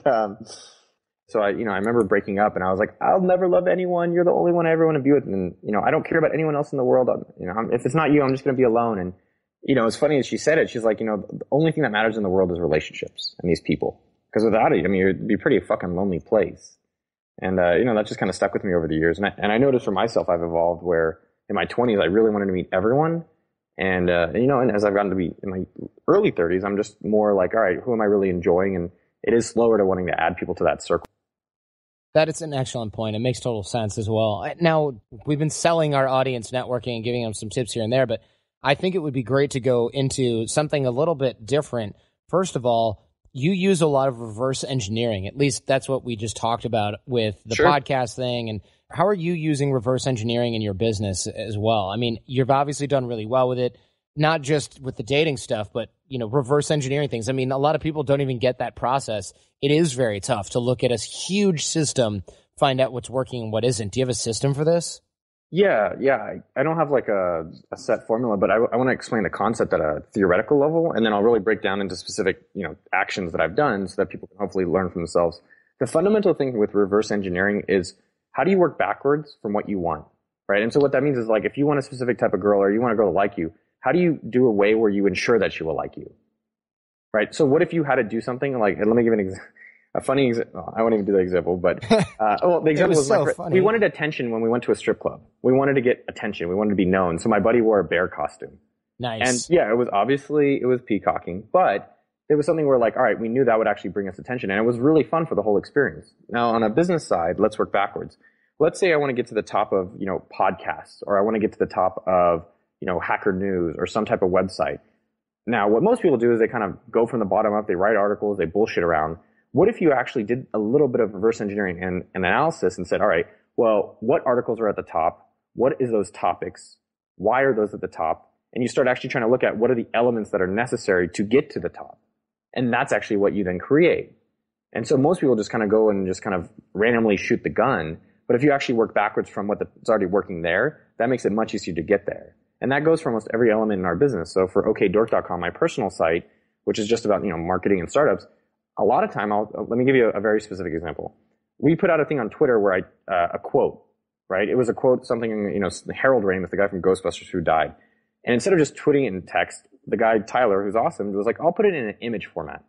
so I remember breaking up and I was like, I'll never love anyone. You're the only one I ever want to be with. And, you know, I don't care about anyone else in the world. If it's not you, I'm just going to be alone. And, you know, it's funny as she said it. She's like, you know, the only thing that matters in the world is relationships and these people. Because without it, I mean, it'd be a pretty fucking lonely place. And, that just kind of stuck with me over the years. And I noticed for myself, I've evolved where in my 20s, I really wanted to meet everyone. And as I've gotten to be in my early 30s, I'm just more like, all right, who am I really enjoying? And it is slower to wanting to add people to that circle. That is an excellent point. It makes total sense as well. Now, we've been selling our audience networking and giving them some tips here and there, but I think it would be great to go into something a little bit different. First of all, you use a lot of reverse engineering. At least that's what we just talked about with the podcast thing. And how are you using reverse engineering in your business as well? I mean, you've obviously done really well with it, not just with the dating stuff, but, you know, reverse engineering things. I mean, a lot of people don't even get that process. It is very tough to look at a huge system, find out what's working and what isn't. Do you have a system for this? Yeah. I don't have like a set formula, but I want to explain the concept at a theoretical level, and then I'll really break down into specific, actions that I've done so that people can hopefully learn from themselves. The fundamental thing with reverse engineering is how do you work backwards from what you want, right? And so what that means is like if you want a specific type of girl or you want a girl to like you, how do you do a way where you ensure that she will like you, right? So what if you had to do something like, let me give a funny example. I won't even do the example, but the example was so funny. We wanted attention when we went to a strip club. We wanted to get attention. We wanted to be known. So my buddy wore a bear costume. Nice. And yeah, it was peacocking, but it was something where like, all right, we knew that would actually bring us attention. And it was really fun for the whole experience. Now on a business side, let's work backwards. Let's say I want to get to the top of, podcasts, or I want to get to the top of, Hacker News or some type of website. Now, what most people do is they kind of go from the bottom up. They write articles, they bullshit around. What if you actually did a little bit of reverse engineering and analysis and said, all right, well, what articles are at the top? What is those topics? Why are those at the top? And you start actually trying to look at what are the elements that are necessary to get to the top. And that's actually what you then create. And so most people just kind of go and just kind of randomly shoot the gun. But if you actually work backwards from what's already working there, that makes it much easier to get there. And that goes for almost every element in our business. So for OkDork.com, my personal site, which is just about, marketing and startups, a lot of time, let me give you a very specific example. We put out a thing on Twitter where a quote, right? It was a quote, something, Harold Ramis, the guy from Ghostbusters who died. And instead of just putting it in text, the guy, Tyler, who's awesome, was like, I'll put it in an image format.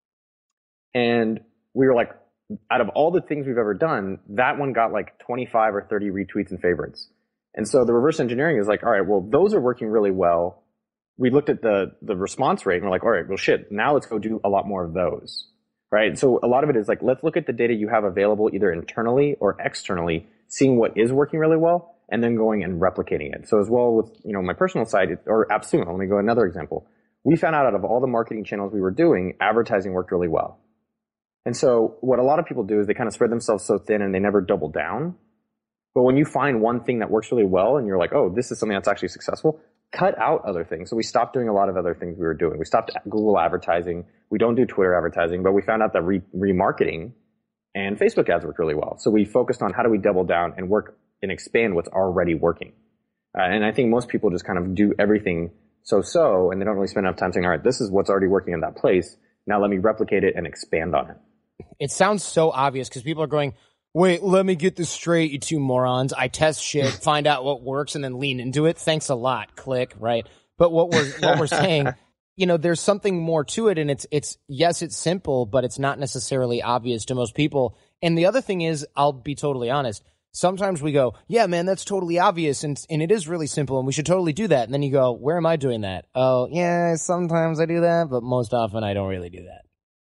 And we were like, out of all the things we've ever done, that one got like 25 or 30 retweets and favorites. And so the reverse engineering is like, all right, well, those are working really well. We looked at the response rate and we're like, all right, well, shit, now let's go do a lot more of those, right? So a lot of it is like, let's look at the data you have available either internally or externally, seeing what is working really well, and then going and replicating it. So as well with, my personal side, or AppSumo, let me go another example. We found out of all the marketing channels we were doing, advertising worked really well. And so what a lot of people do is they kind of spread themselves so thin and they never double down. But when you find one thing that works really well and you're like, oh, this is something that's actually successful, cut out other things. So we stopped doing a lot of other things we were doing. We stopped Google advertising. We don't do Twitter advertising, but we found out that remarketing and Facebook ads work really well. So we focused on how do we double down and work and expand what's already working. And I think most people just kind of do everything so, and they don't really spend enough time saying, all right, this is what's already working in that place. Now let me replicate it and expand on it. It sounds so obvious because people are going, wait, let me get this straight, you two morons. I test shit, find out what works, and then lean into it. Thanks a lot. Click, right? But what we're saying, there's something more to it, and it's yes, it's simple, but it's not necessarily obvious to most people. And the other thing is, I'll be totally honest, sometimes we go, yeah, man, that's totally obvious, and it is really simple, and we should totally do that. And then you go, where am I doing that? Oh, yeah, sometimes I do that, but most often I don't really do that.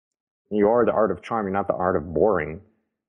You are the art of charm. You're not the art of boring,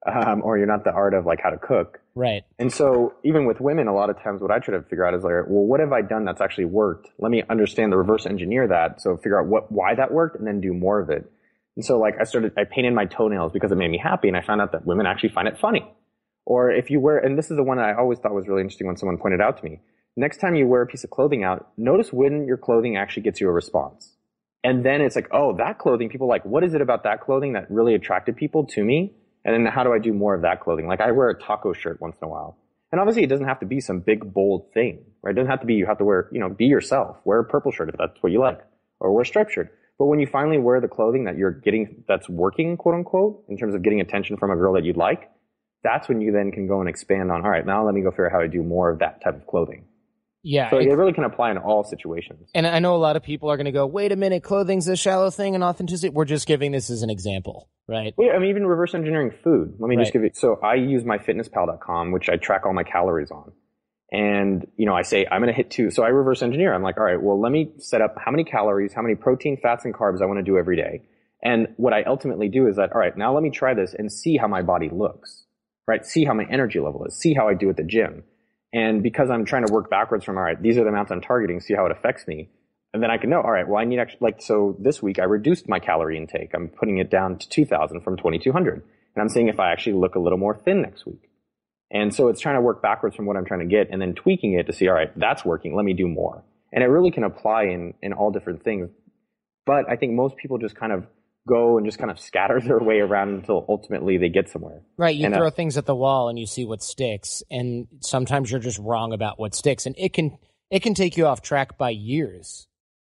or you're not the art of like how to cook. Right. And so even with women, a lot of times what I try to figure out is like, well, what have I done that's actually worked? Let me understand the reverse engineer that. So figure out why that worked and then do more of it. And so like I painted my toenails because it made me happy. And I found out that women actually find it funny. Or if you wear, and this is the one that I always thought was really interesting when someone pointed out to me. Next time you wear a piece of clothing out, notice when your clothing actually gets you a response. And then it's like, oh, that clothing, people like, what is it about that clothing that really attracted people to me? And then how do I do more of that clothing? Like I wear a taco shirt once in a while. And obviously it doesn't have to be some big, bold thing, right? It doesn't have to be, you have to wear, be yourself. Wear a purple shirt if that's what you like, or wear a striped shirt. But when you finally wear the clothing that you're getting, that's working, quote unquote, in terms of getting attention from a girl that you'd like, that's when you then can go and expand on, all right, now let me go figure out how to do more of that type of clothing. Yeah. So it really can apply in all situations. And I know a lot of people are going to go, wait a minute, clothing's a shallow thing and authenticity. We're just giving this as an example, right? Well, yeah, I mean, even reverse engineering food. Let me just give you, so I use myfitnesspal.com, which I track all my calories on. And, I say, I'm going to hit 2. So I reverse engineer. I'm like, all right, well, let me set up how many calories, how many protein, fats, and carbs I want to do every day. And what I ultimately do is that, all right, now let me try this and see how my body looks, right? See how my energy level is, see how I do at the gym. And because I'm trying to work backwards from, all right, these are the amounts I'm targeting, see how it affects me. And then I can know, all right, well, I need actually, so this week I reduced my calorie intake. I'm putting it down to 2,000 from 2,200. And I'm seeing if I actually look a little more thin next week. And so it's trying to work backwards from what I'm trying to get and then tweaking it to see, all right, that's working. Let me do more. And it really can apply in all different things. But I think most people just kind of go and just kind of scatter their way around until ultimately they get somewhere. Right. You throw things at the wall and you see what sticks. And sometimes you're just wrong about what sticks. And it can take you off track by years.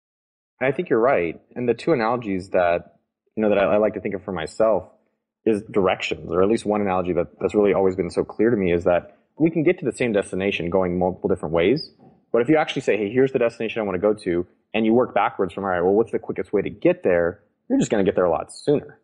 I think you're right. And the two analogies that, that I like to think of for myself is directions, or at least one analogy that's really always been so clear to me is that we can get to the same destination going multiple different ways. But if you actually say, hey, here's the destination I want to go to, and you work backwards from, all right, well, what's the quickest way to get there? You're just going to get there a lot sooner.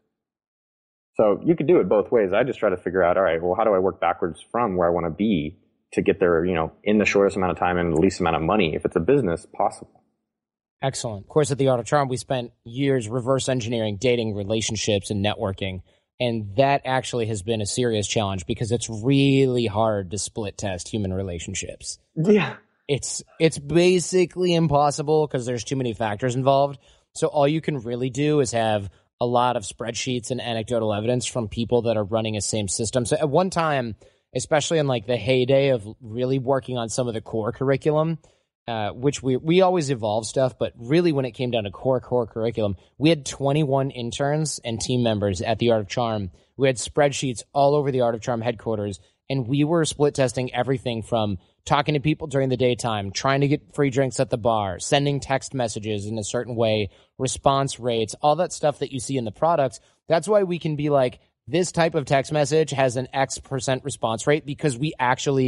So you could do it both ways. I just try to figure out, all right, well, how do I work backwards from where I want to be to get there, in the shortest amount of time and the least amount of money, if it's a business, possible. Excellent. Of course, at The Art of Charm, we spent years reverse engineering dating, relationships, and networking. And that actually has been a serious challenge because it's really hard to split test human relationships. Yeah. It's basically impossible because there's too many factors involved. So all you can really do is have a lot of spreadsheets and anecdotal evidence from people that are running a same system. So at one time, especially in like the heyday of really working on some of the core curriculum, which we always evolve stuff, but really when it came down to core curriculum, we had 21 interns and team members at The Art of Charm. We had spreadsheets all over The Art of Charm headquarters, and we were split testing everything from talking to people during the daytime, trying to get free drinks at the bar, sending text messages in a certain way, response rates, all that stuff that you see in the products. That's why we can be like, this type of text message has an X% response rate because we actually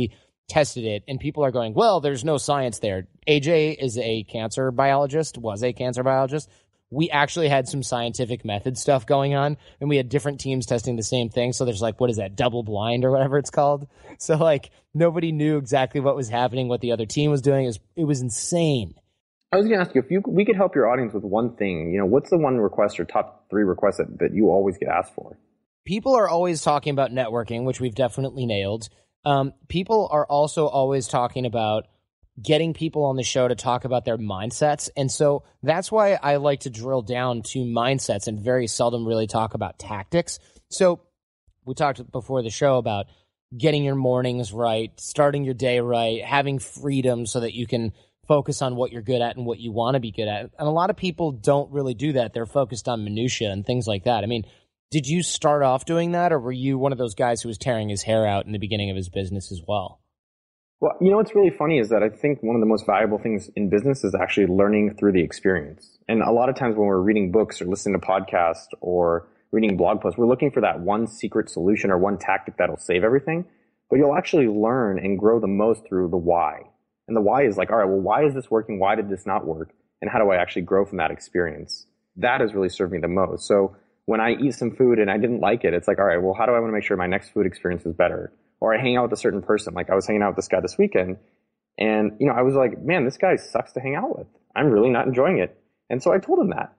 tested it, and people are going, well, there's no science there. AJ is a cancer biologist, was a cancer biologist. We actually had some scientific method stuff going on, and we had different teams testing the same thing. So there's like, what is that, double blind or whatever it's called? So like nobody knew exactly what was happening, what the other team was doing. It was insane. I was going to ask you, we could help your audience with one thing, what's the one request or top 3 requests that you always get asked for? People are always talking about networking, which we've definitely nailed. People are also always talking about getting people on the show to talk about their mindsets. And so that's why I like to drill down to mindsets and very seldom really talk about tactics. So we talked before the show about getting your mornings right, starting your day right, having freedom so that you can focus on what you're good at and what you want to be good at. And a lot of people don't really do that. They're focused on minutia and things like that. I mean, did you start off doing that, or were you one of those guys who was tearing his hair out in the beginning of his business as well? Well, what's really funny is that I think one of the most valuable things in business is actually learning through the experience. And a lot of times when we're reading books or listening to podcasts or reading blog posts, we're looking for that one secret solution or one tactic that'll save everything. But you'll actually learn and grow the most through the why. And the why is like, all right, well, why is this working? Why did this not work? And how do I actually grow from that experience? That has really served me the most. So when I eat some food and I didn't like it, it's like, all right, well, how do I want to make sure my next food experience is better? Or I hang out with a certain person. Like I was hanging out with this guy this weekend, and I was like, man, this guy sucks to hang out with. I'm really not enjoying it. And so I told him that.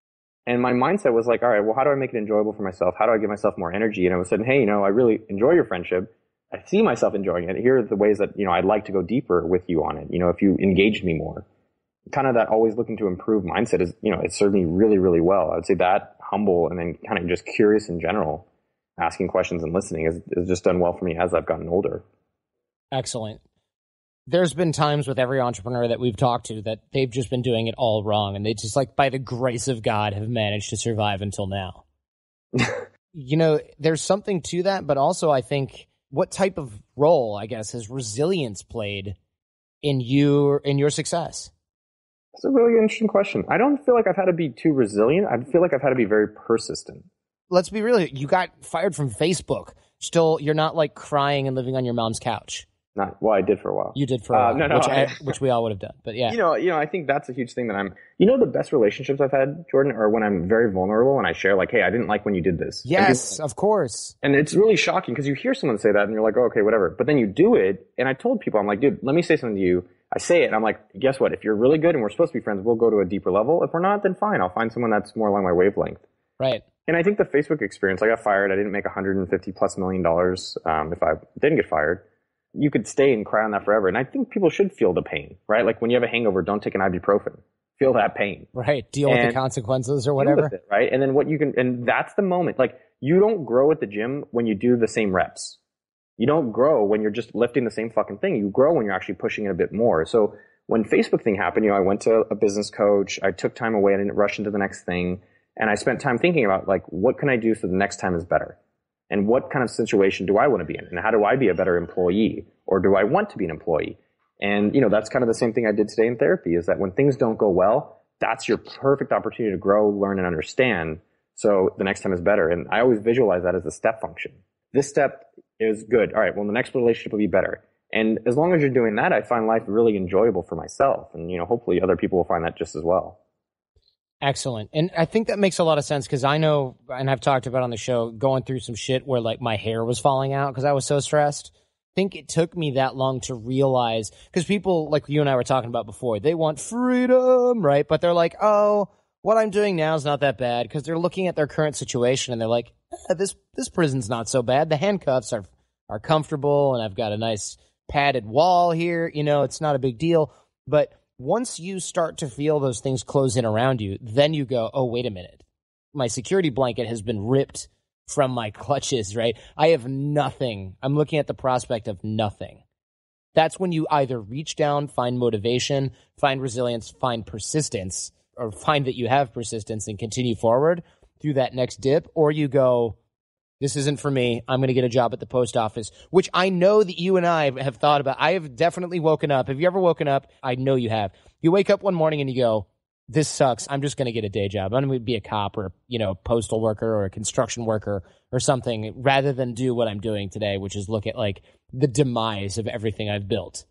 And my mindset was like, all right, well, how do I make it enjoyable for myself? How do I give myself more energy? And I was saying, hey, I really enjoy your friendship. I see myself enjoying it. Here are the ways that, I'd like to go deeper with you on it. If you engaged me more. Kind of that always looking to improve mindset is, it served me really, really well. I would say that, humble, and then kind of just curious in general, asking questions and listening has just done well for me as I've gotten older. Excellent. There's been times with every entrepreneur that we've talked to that they've just been doing it all wrong, and they just, like, by the grace of God, have managed to survive until now. There's something to that, but also I think what type of role, I guess, has resilience played in your success? That's a really interesting question. I don't feel like I've had to be too resilient. I feel like I've had to be very persistent. Let's be real. You got fired from Facebook. Still, you're not like crying and living on your mom's couch. Well, I did for a while. You did for a while, which we all would have done. But yeah, I think that's a huge thing that I'm. The best relationships I've had, Jordan, are when I'm very vulnerable and I share, like, hey, I didn't like when you did this. Yes, of course. And it's really shocking because you hear someone say that and you're like, oh, okay, whatever. But then you do it, and I told people, I'm like, dude, let me say something to you. I say it, and I'm like, guess what? If you're really good and we're supposed to be friends, we'll go to a deeper level. If we're not, then fine. I'll find someone that's more along my wavelength. Right. And I think the Facebook experience, I got fired. I didn't make $150+ million if I didn't get fired. You could stay and cry on that forever. And I think people should feel the pain, right? Like when you have a hangover, don't take an ibuprofen. Feel that pain. Right. Deal with the consequences or whatever. Deal with it, right? And then and that's the moment. Like you don't grow at the gym when you do the same reps. You don't grow when you're just lifting the same fucking thing. You grow when you're actually pushing it a bit more. So when Facebook thing happened, I went to a business coach. I took time away. I didn't rush into the next thing. And I spent time thinking about, like, what can I do so the next time is better? And what kind of situation do I want to be in? And how do I be a better employee? Or do I want to be an employee? And, that's kind of the same thing I did today in therapy, is that when things don't go well, that's your perfect opportunity to grow, learn, and understand. So the next time is better. And I always visualize that as a step function. This step is good. All right, well, the next relationship will be better. And as long as you're doing that, I find life really enjoyable for myself. And, hopefully other people will find that just as well. Excellent. And I think that makes a lot of sense because I know, and I've talked about on the show, going through some shit where like my hair was falling out because I was so stressed. I think it took me that long to realize, because people like you and I were talking about before, they want freedom, right? But they're like, oh, what I'm doing now is not that bad, because they're looking at their current situation and they're like, this prison's not so bad. The handcuffs are comfortable and I've got a nice padded wall here. It's not a big deal. But once you start to feel those things close in around you, then you go, oh, wait a minute. My security blanket has been ripped from my clutches, right? I have nothing. I'm looking at the prospect of nothing. That's when you either reach down, find motivation, find resilience, find persistence, or find that you have persistence and continue forward through that next dip, or you go, this isn't for me. I'm going to get a job at the post office, which I know that you and I have thought about. I have definitely woken up. Have you ever woken up? I know you have. You wake up one morning and you go, this sucks. I'm just going to get a day job. I'm going to be a cop or, postal worker or a construction worker or something rather than do what I'm doing today, which is look at like the demise of everything I've built.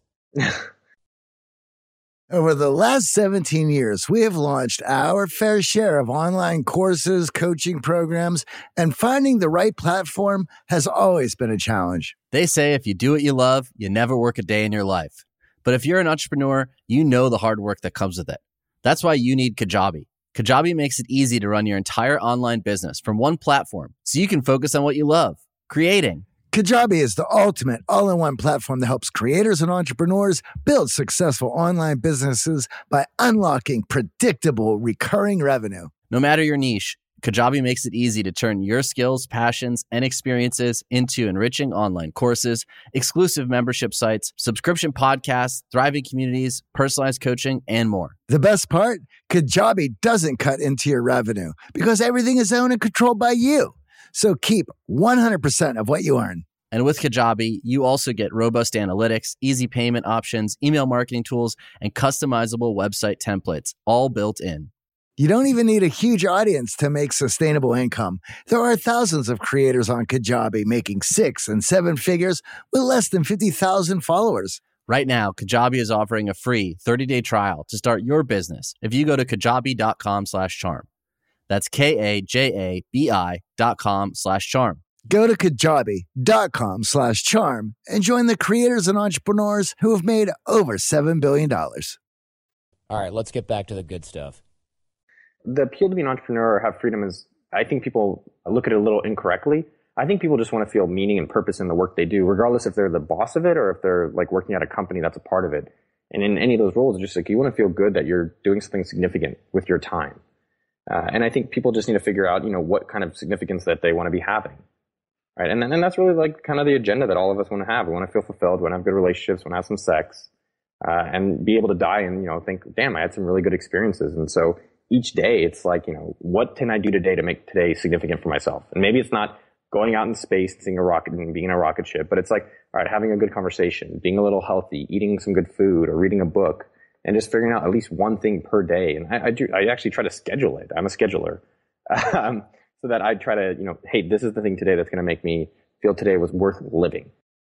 Over the last 17 years, we have launched our fair share of online courses, coaching programs, and finding the right platform has always been a challenge. They say if you do what you love, you never work a day in your life. But if you're an entrepreneur, you know the hard work that comes with it. That's why you need Kajabi. Kajabi makes it easy to run your entire online business from one platform so you can focus on what you love, creating. Kajabi is the ultimate all-in-one platform that helps creators and entrepreneurs build successful online businesses by unlocking predictable, recurring revenue. No matter your niche, Kajabi makes it easy to turn your skills, passions, and experiences into enriching online courses, exclusive membership sites, subscription podcasts, thriving communities, personalized coaching, and more. The best part? Kajabi doesn't cut into your revenue because everything is owned and controlled by you. So keep 100% of what you earn. And with Kajabi, you also get robust analytics, easy payment options, email marketing tools, and customizable website templates, all built in. You don't even need a huge audience to make sustainable income. There are thousands of creators on Kajabi making 6 and 7 figures with less than 50,000 followers. Right now, Kajabi is offering a free 30-day trial to start your business if you go to kajabi.com/charm. That's KAJABI.com/charm. Go to kajabi.com/charm and join the creators and entrepreneurs who have made over $7 billion. All right, let's get back to the good stuff. The appeal to be an entrepreneur or have freedom is, I think people look at it a little incorrectly. I think people just want to feel meaning and purpose in the work they do, regardless if they're the boss of it or if they're like working at a company that's a part of it. And in any of those roles, it's just like you want to feel good that you're doing something significant with your time. And I think people just need to figure out, what kind of significance that they want to be having. Right. And that's really like kind of the agenda that all of us want to have. We want to feel fulfilled, we want to have good relationships, we want to have some sex, and be able to die and, think, damn, I had some really good experiences. And so each day it's like, what can I do today to make today significant for myself? And maybe it's not going out in space, seeing a rocket and being in a rocket ship, but it's like, all right, having a good conversation, being a little healthy, eating some good food or reading a book, and just figuring out at least one thing per day. And I actually try to schedule it. I'm a scheduler. So that I try to, hey, this is the thing today that's going to make me feel today was worth living.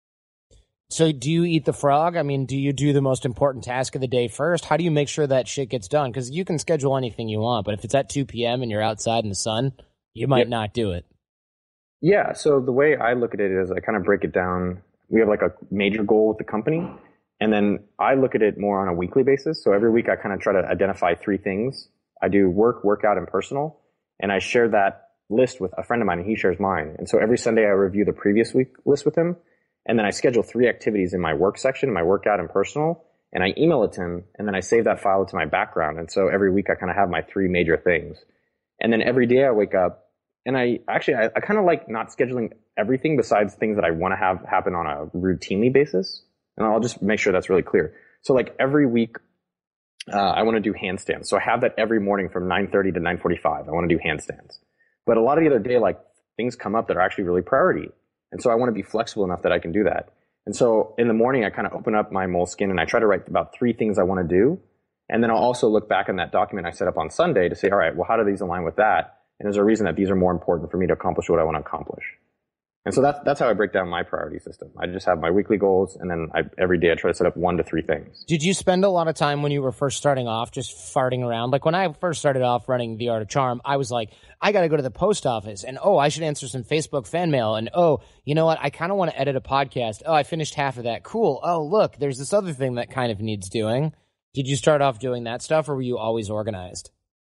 So do you eat the frog? I mean, do you do the most important task of the day first? How do you make sure that shit gets done? Because you can schedule anything you want, but if it's at 2 p.m. and you're outside in the sun, you might not do it. Yeah. So the way I look at it is I kind of break it down. We have like a major goal with the company. And then I look at it more on a weekly basis. So every week I kind of try to identify 3 things. I do work, workout, and personal. And I share that list with a friend of mine and he shares mine. And so every Sunday I review the previous week list with him. And then I schedule 3 activities in my work section, my workout and personal. And I email it to him. And then I save that file to my background. And so every week I kind of have my 3 major things. And then every day I wake up and I kind of like not scheduling everything besides things that I want to have happen on a routinely basis. And I'll just make sure that's really clear. So like every week, I want to do handstands. So I have that every morning from 9:30 to 9:45. I want to do handstands. But a lot of the other day, like things come up that are actually really priority. And so I want to be flexible enough that I can do that. And so in the morning, I kind of open up my Moleskine and I try to write about 3 things I want to do. And then I'll also look back on that document I set up on Sunday to say, all right, well, how do these align with that? And is there a reason that these are more important for me to accomplish what I want to accomplish? And so that's how I break down my priority system. I just have my weekly goals, and then every day I try to set up 1 to 3 things. Did you spend a lot of time when you were first starting off just farting around? Like when I first started off running The Art of Charm, I was like, I got to go to the post office, and I should answer some Facebook fan mail, and you know what? I kind of want to edit a podcast. I finished half of that. Cool. Look, there's this other thing that kind of needs doing. Did you start off doing that stuff, or were you always organized?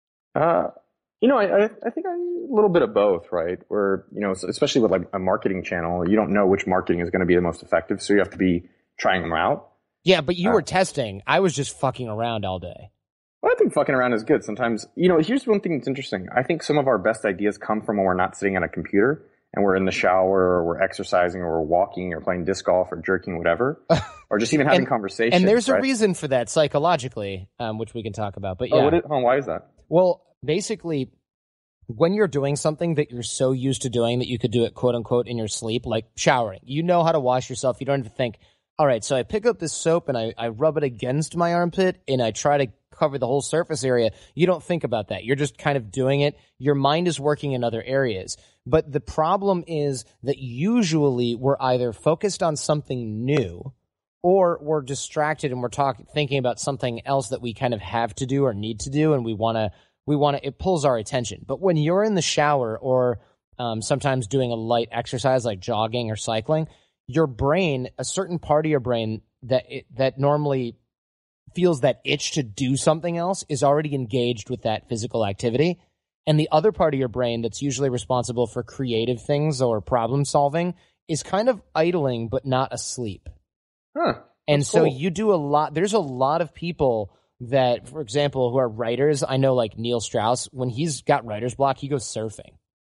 I think a little bit of both, right? Where, especially with like a marketing channel, you don't know which marketing is going to be the most effective. So you have to be trying them out. Yeah, but you were testing. I was just fucking around all day. Well, I think fucking around is good. Sometimes, here's one thing that's interesting. I think some of our best ideas come from when we're not sitting at a computer and we're in the shower or we're exercising or we're walking or playing disc golf or jerking, whatever, or just even having conversations. And there's right? a reason for that psychologically, which we can talk about. But yeah. Why is that? Well, basically, when you're doing something that you're so used to doing that you could do it, quote unquote, in your sleep, like showering, you know how to wash yourself. You don't have to think, all right, so I pick up this soap and I rub it against my armpit and I try to cover the whole surface area, you don't think about that. You're just kind of doing it. Your mind is working in other areas. But the problem is that usually we're either focused on something new or we're distracted and we're thinking about something else that we kind of have to do or need to do, and we want to, it pulls our attention. But when you're in the shower or sometimes doing a light exercise like jogging or cycling, your brain, a certain part of your brain that normally feels that itch to do something else is already engaged with that physical activity. And the other part of your brain that's usually responsible for creative things or problem solving is kind of idling but not asleep. And so you do a lot. There's a lot of people that, for example, who are writers. I know like Neil Strauss, when he's got writer's block, he goes surfing.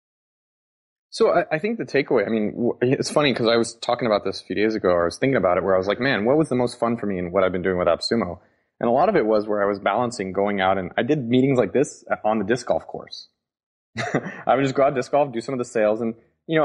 So I think the takeaway, I mean, it's funny because I was talking about this a few days ago, or I was thinking about it, where I was like, man, what was the most fun for me in what I've been doing with AppSumo? And a lot of it was where I was balancing going out, and I did meetings like this on the disc golf course. I would just go out disc golf, do some of the sales, and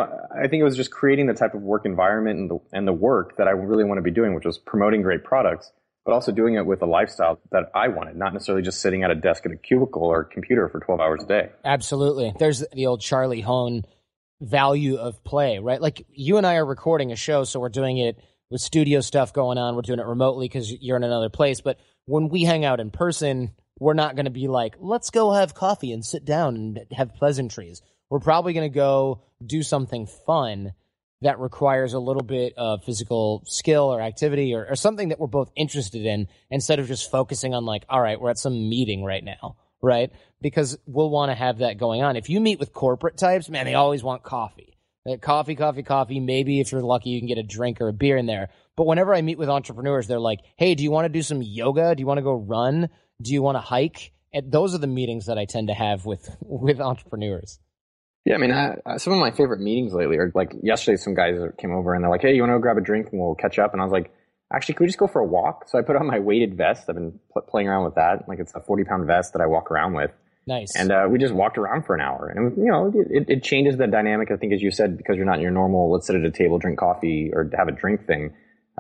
I think it was just creating the type of work environment and the work that I really want to be doing, which was promoting great products, but also doing it with a lifestyle that I wanted, not necessarily just sitting at a desk at a cubicle or computer for 12 hours a day. Absolutely. There's the old Charlie Hone value of play, right? Like you and I are recording a show, so we're doing it with studio stuff going on. We're doing it remotely because you're in another place. But when we hang out in person, we're not going to be like, let's go have coffee and sit down and have pleasantries. We're probably going to go do something fun that requires a little bit of physical skill or activity or something that we're both interested in, instead of just focusing on like, all right, we're at some meeting right now, right? Because we'll want to have that going on. If you meet with corporate types, man, they always want coffee. Coffee. Maybe if you're lucky, you can get a drink or a beer in there. But whenever I meet with entrepreneurs, they're like, hey, do you want to do some yoga? Do you want to go run? Do you want to hike? And those are the meetings that I tend to have with entrepreneurs. Yeah, I mean, some of my favorite meetings lately are like yesterday, some guys came over and they're like, hey, you want to go grab a drink and we'll catch up? And I was like, actually, could we just go for a walk? So I put on my weighted vest. I've been playing around with that. Like it's a 40-pound vest that I walk around with. Nice. And we just walked around for an hour. And it changes the dynamic, I think, as you said, because you're not in your normal, let's sit at a table, drink coffee, or have a drink thing.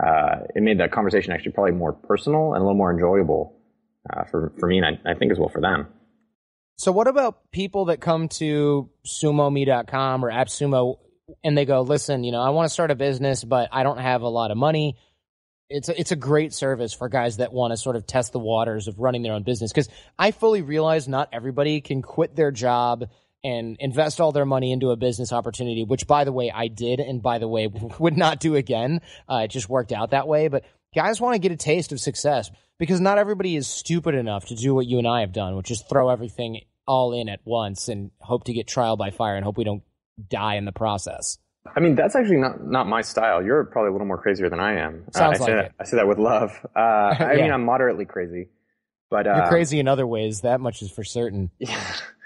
It made that conversation actually probably more personal and a little more enjoyable for me, and I think as well for them. So what about people that come to sumome.com or AppSumo and they go, listen, I want to start a business, but I don't have a lot of money. It's a great service for guys that want to sort of test the waters of running their own business, because I fully realize not everybody can quit their job and invest all their money into a business opportunity, which, by the way, I did, and by the way, would not do again. It just worked out that way. But guys want to get a taste of success, because not everybody is stupid enough to do what you and I have done, which is throw everything all in at once and hope to get trial by fire and hope we don't die in the process. I mean, that's actually not my style. You're probably a little more crazier than I am. Sounds like it. I say that with love. I mean, I'm moderately crazy, but you're crazy in other ways. That much is for certain. Yeah.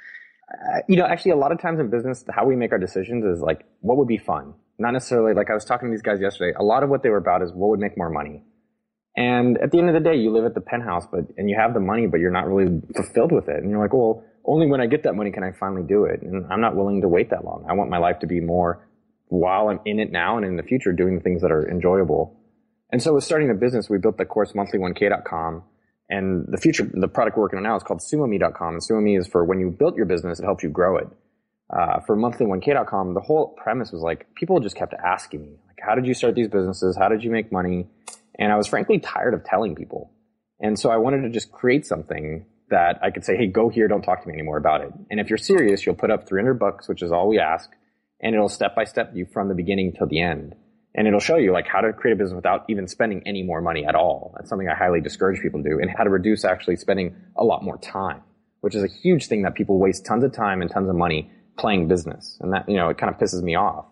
Actually, a lot of times in business, how we make our decisions is like, what would be fun? Not necessarily, like I was talking to these guys yesterday, a lot of what they were about is what would make more money. And at the end of the day, you live at the penthouse, and you have the money, but you're not really fulfilled with it. And you're like, well, only when I get that money can I finally do it. And I'm not willing to wait that long. I want my life to be more while I'm in it now and in the future doing the things that are enjoyable. And so with starting a business, we built the course monthly1k.com. And the product we're working on now is called sumome.com. And Sumome is for when you built your business, it helps you grow it. For monthly1k.com, the whole premise was like, people just kept asking me, like, how did you start these businesses? How did you make money? And I was frankly tired of telling people. And so I wanted to just create something that I could say, hey, go here, don't talk to me anymore about it. And if you're serious, you'll put up $300, which is all we ask. And it'll step-by-step you from the beginning till the end. And it'll show you like how to create a business without even spending any more money at all. That's something I highly discourage people to do. And how to reduce actually spending a lot more time, which is a huge thing that people waste tons of time and tons of money playing business. And that, it kind of pisses me off.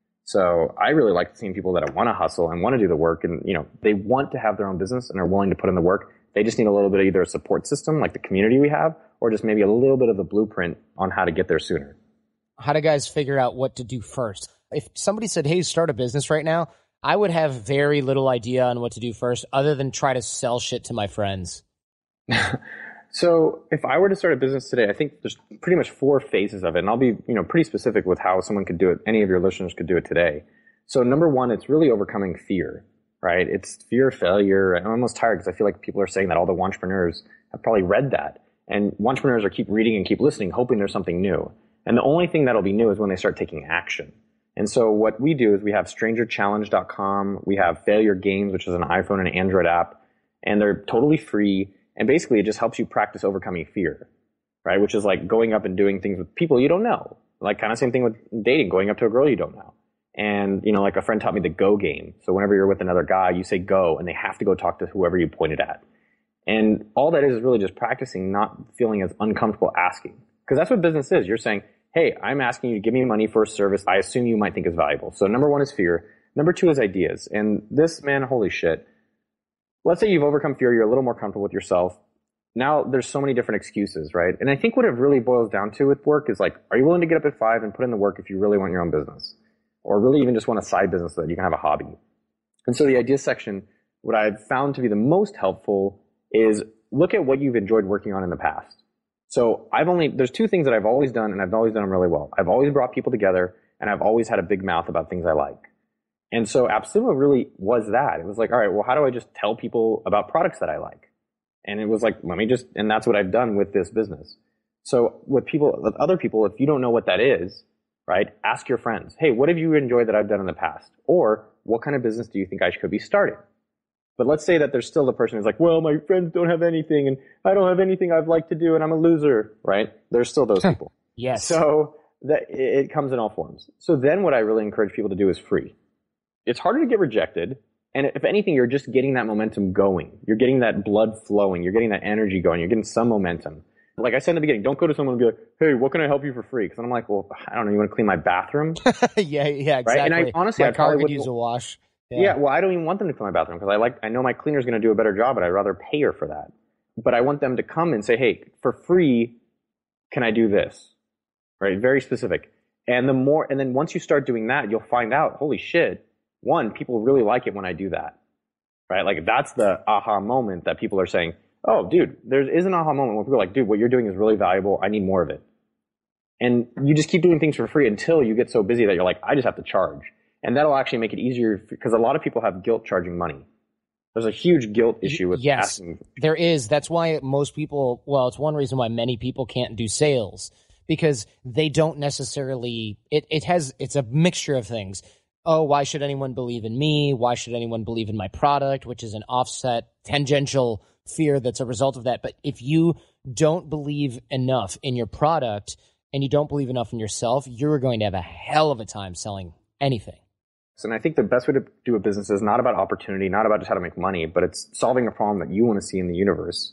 So I really like seeing people that want to hustle and want to do the work. And, they want to have their own business and are willing to put in the work. They just need a little bit of either a support system like the community we have, or just maybe a little bit of the blueprint on how to get there sooner. How do guys figure out what to do first? If somebody said, hey, start a business right now, I would have very little idea on what to do first other than try to sell shit to my friends. So if I were to start a business today, I think there's pretty much 4 phases of it. And I'll be, pretty specific with how someone could do it. Any of your listeners could do it today. So number 1, it's really overcoming fear, right? It's fear of failure. I'm almost tired because I feel like people are saying that, all the entrepreneurs, have probably read that. And entrepreneurs are keep reading and keep listening, hoping there's something new. And the only thing that'll be new is when they start taking action. And so what we do is we have strangerchallenge.com. We have Failure Games, which is an iPhone and Android app, and they're totally free. And basically it just helps you practice overcoming fear, right? Which is like going up and doing things with people you don't know. Like kind of same thing with dating, going up to a girl you don't know. And, you know, like a friend taught me the go game. So whenever you're with another guy, you say go, and they have to go talk to whoever you pointed at. And all that is really just practicing not feeling as uncomfortable asking. Because that's what business is. You're saying, hey, I'm asking you to give me money for a service I assume you might think is valuable. So number one is fear. Number two is ideas. And this, man, holy shit. Let's say you've overcome fear. You're a little more comfortable with yourself. Now there's so many different excuses, right? And I think what it really boils down to with work is like, are you willing to get up at 5 and put in the work if you really want your own business? Or really even just want a side business so that you can have a hobby? And so the ideas section, what I've found to be the most helpful is look at what you've enjoyed working on in the past. So there's two things that I've always done, and I've always done them really well. I've always brought people together, and I've always had a big mouth about things I like. And so AppSumo really was that. It was like, all right, well, how do I just tell people about products that I like? And it was like, and that's what I've done with this business. So with other people, if you don't know what that is, right, ask your friends, hey, what have you enjoyed that I've done in the past? Or what kind of business do you think I could be starting? But let's say that there's still the person who's like, well, my friends don't have anything, and I don't have anything I'd like to do, and I'm a loser, right? There's still those people. Yes. So it comes in all forms. So then what I really encourage people to do is free. It's harder to get rejected, and if anything, you're just getting that momentum going. You're getting that blood flowing. You're getting that energy going. You're getting some momentum. Like I said in the beginning, don't go to someone and be like, hey, what can I help you for free? Because I'm like, well, I don't know, you want to clean my bathroom? yeah, exactly. Right? And I honestly, my car could use a wash. Yeah, well, I don't even want them to clean my bathroom because I know my cleaner's going to do a better job, but I'd rather pay her for that. But I want them to come and say, hey, for free, can I do this? Right? Very specific. And then once you start doing that, you'll find out, holy shit, one, people really like it when I do that. Right? Like that's the aha moment that people are saying, oh, dude, there is an aha moment when people are like, dude, what you're doing is really valuable. I need more of it. And you just keep doing things for free until you get so busy that you're like, I just have to charge. And that'll actually make it easier because a lot of people have guilt charging money. There's a huge guilt issue with asking. There is. That's why most people, well, it's one reason why many people can't do sales because they don't necessarily, it's a mixture of things. Oh, why should anyone believe in me? Why should anyone believe in my product? Which is an offset, tangential fear that's a result of that. But if you don't believe enough in your product and you don't believe enough in yourself, you're going to have a hell of a time selling anything. And I think the best way to do a business is not about opportunity, not about just how to make money, but it's solving a problem that you want to see in the universe.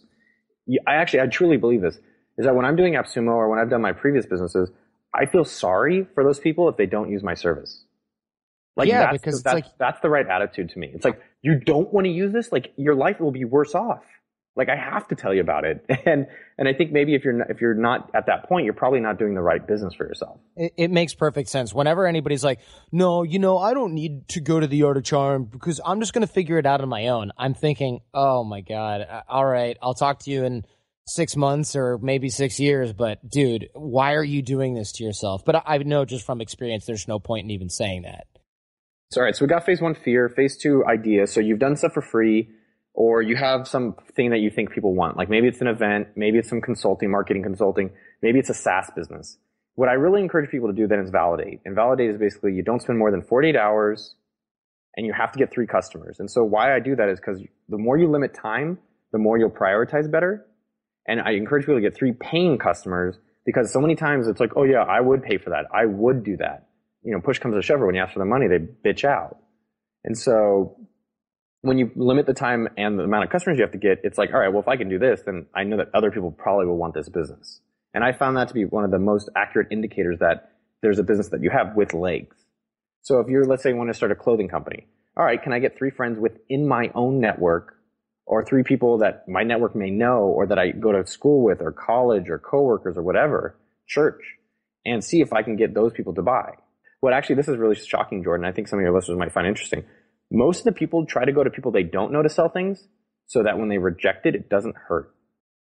I truly believe this, is that when I'm doing AppSumo or when I've done my previous businesses, I feel sorry for those people if they don't use my service. Like, yeah, because that's the right attitude to me. It's like, you don't want to use this? Like, your life will be worse off. Like, I have to tell you about it. And I think maybe if you're not at that point, you're probably not doing the right business for yourself. It makes perfect sense. Whenever anybody's like, no, I don't need to go to the Art of Charm because I'm just going to figure it out on my own. I'm thinking, oh my God, all right, I'll talk to you in 6 months or maybe 6 years. But dude, why are you doing this to yourself? But I know just from experience, there's no point in even saying that. So, all right, so we got phase 1, fear, phase 2, ideas. So you've done stuff for free. Or you have something that you think people want. Like maybe it's an event, maybe it's some consulting, marketing consulting, maybe it's a SaaS business. What I really encourage people to do then is validate. And validate is basically you don't spend more than 48 hours and you have to get 3 customers. And so why I do that is because the more you limit time, the more you'll prioritize better. And I encourage people to get 3 paying customers because so many times it's like, oh yeah, I would pay for that. I would do that. Push comes to shove, when you ask for the money, they bitch out. And so when you limit the time and the amount of customers you have to get, it's like, all right, well, if I can do this, then I know that other people probably will want this business. And I found that to be one of the most accurate indicators that there's a business that you have with legs. So if let's say you want to start a clothing company, all right, can I get 3 friends within my own network or 3 people that my network may know or that I go to school with or college or coworkers or whatever, church, and see if I can get those people to buy. This is really shocking, Jordan. I think some of your listeners might find interesting. Most of the people try to go to people they don't know to sell things so that when they reject it, it doesn't hurt.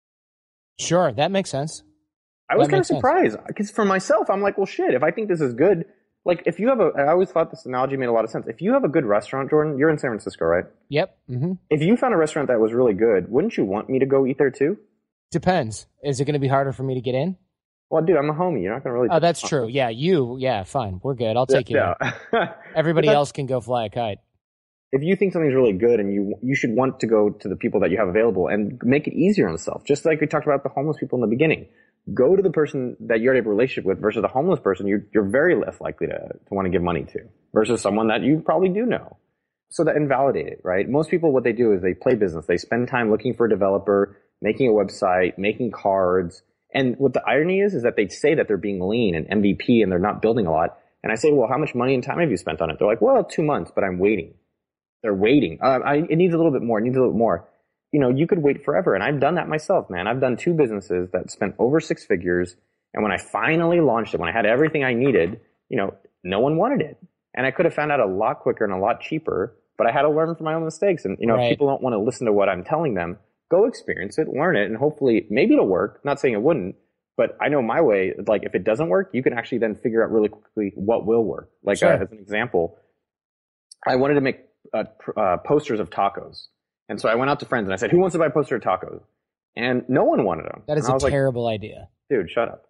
Sure, that makes sense. I was kind of surprised because for myself, I'm like, well, shit, if I think this is good, like if you have I always thought this analogy made a lot of sense. If you have a good restaurant, Jordan, you're in San Francisco, right? Yep. Mm-hmm. If you found a restaurant that was really good, wouldn't you want me to go eat there too? Depends. Is it going to be harder for me to get in? Well, dude, I'm a homie. You're not going to really. Oh, that's true. Yeah, Yeah, fine. We're good. I'll take you. Everybody else can go fly a kite. If you think something's really good and you should want to go to the people that you have available and make it easier on yourself, just like we talked about the homeless people in the beginning. Go to the person that you already have a relationship with versus the homeless person you're very less likely to want to give money to versus someone that you probably do know. So that invalidate it, right? Most people, what they do is they play business. They spend time looking for a developer, making a website, making cards. And what the irony is that they say that they're being lean and MVP and they're not building a lot. And I say, well, how much money and time have you spent on it? They're like, well, 2 months, but I'm waiting. They're waiting. It needs a little bit more. It needs a little more. You could wait forever. And I've done that myself, man. I've done 2 businesses that spent over 6 figures. And when I finally launched it, when I had everything I needed, no one wanted it. And I could have found out a lot quicker and a lot cheaper, but I had to learn from my own mistakes. And, right. If people don't want to listen to what I'm telling them, go experience it, learn it, and hopefully maybe it'll work. Not saying it wouldn't, but I know my way. Like if it doesn't work, you can actually then figure out really quickly what will work. Like sure. As an example, I wanted to make posters of tacos. And so I went out to friends and I said, who wants to buy a poster of tacos? And no one wanted them. That is a terrible idea. Dude, shut up.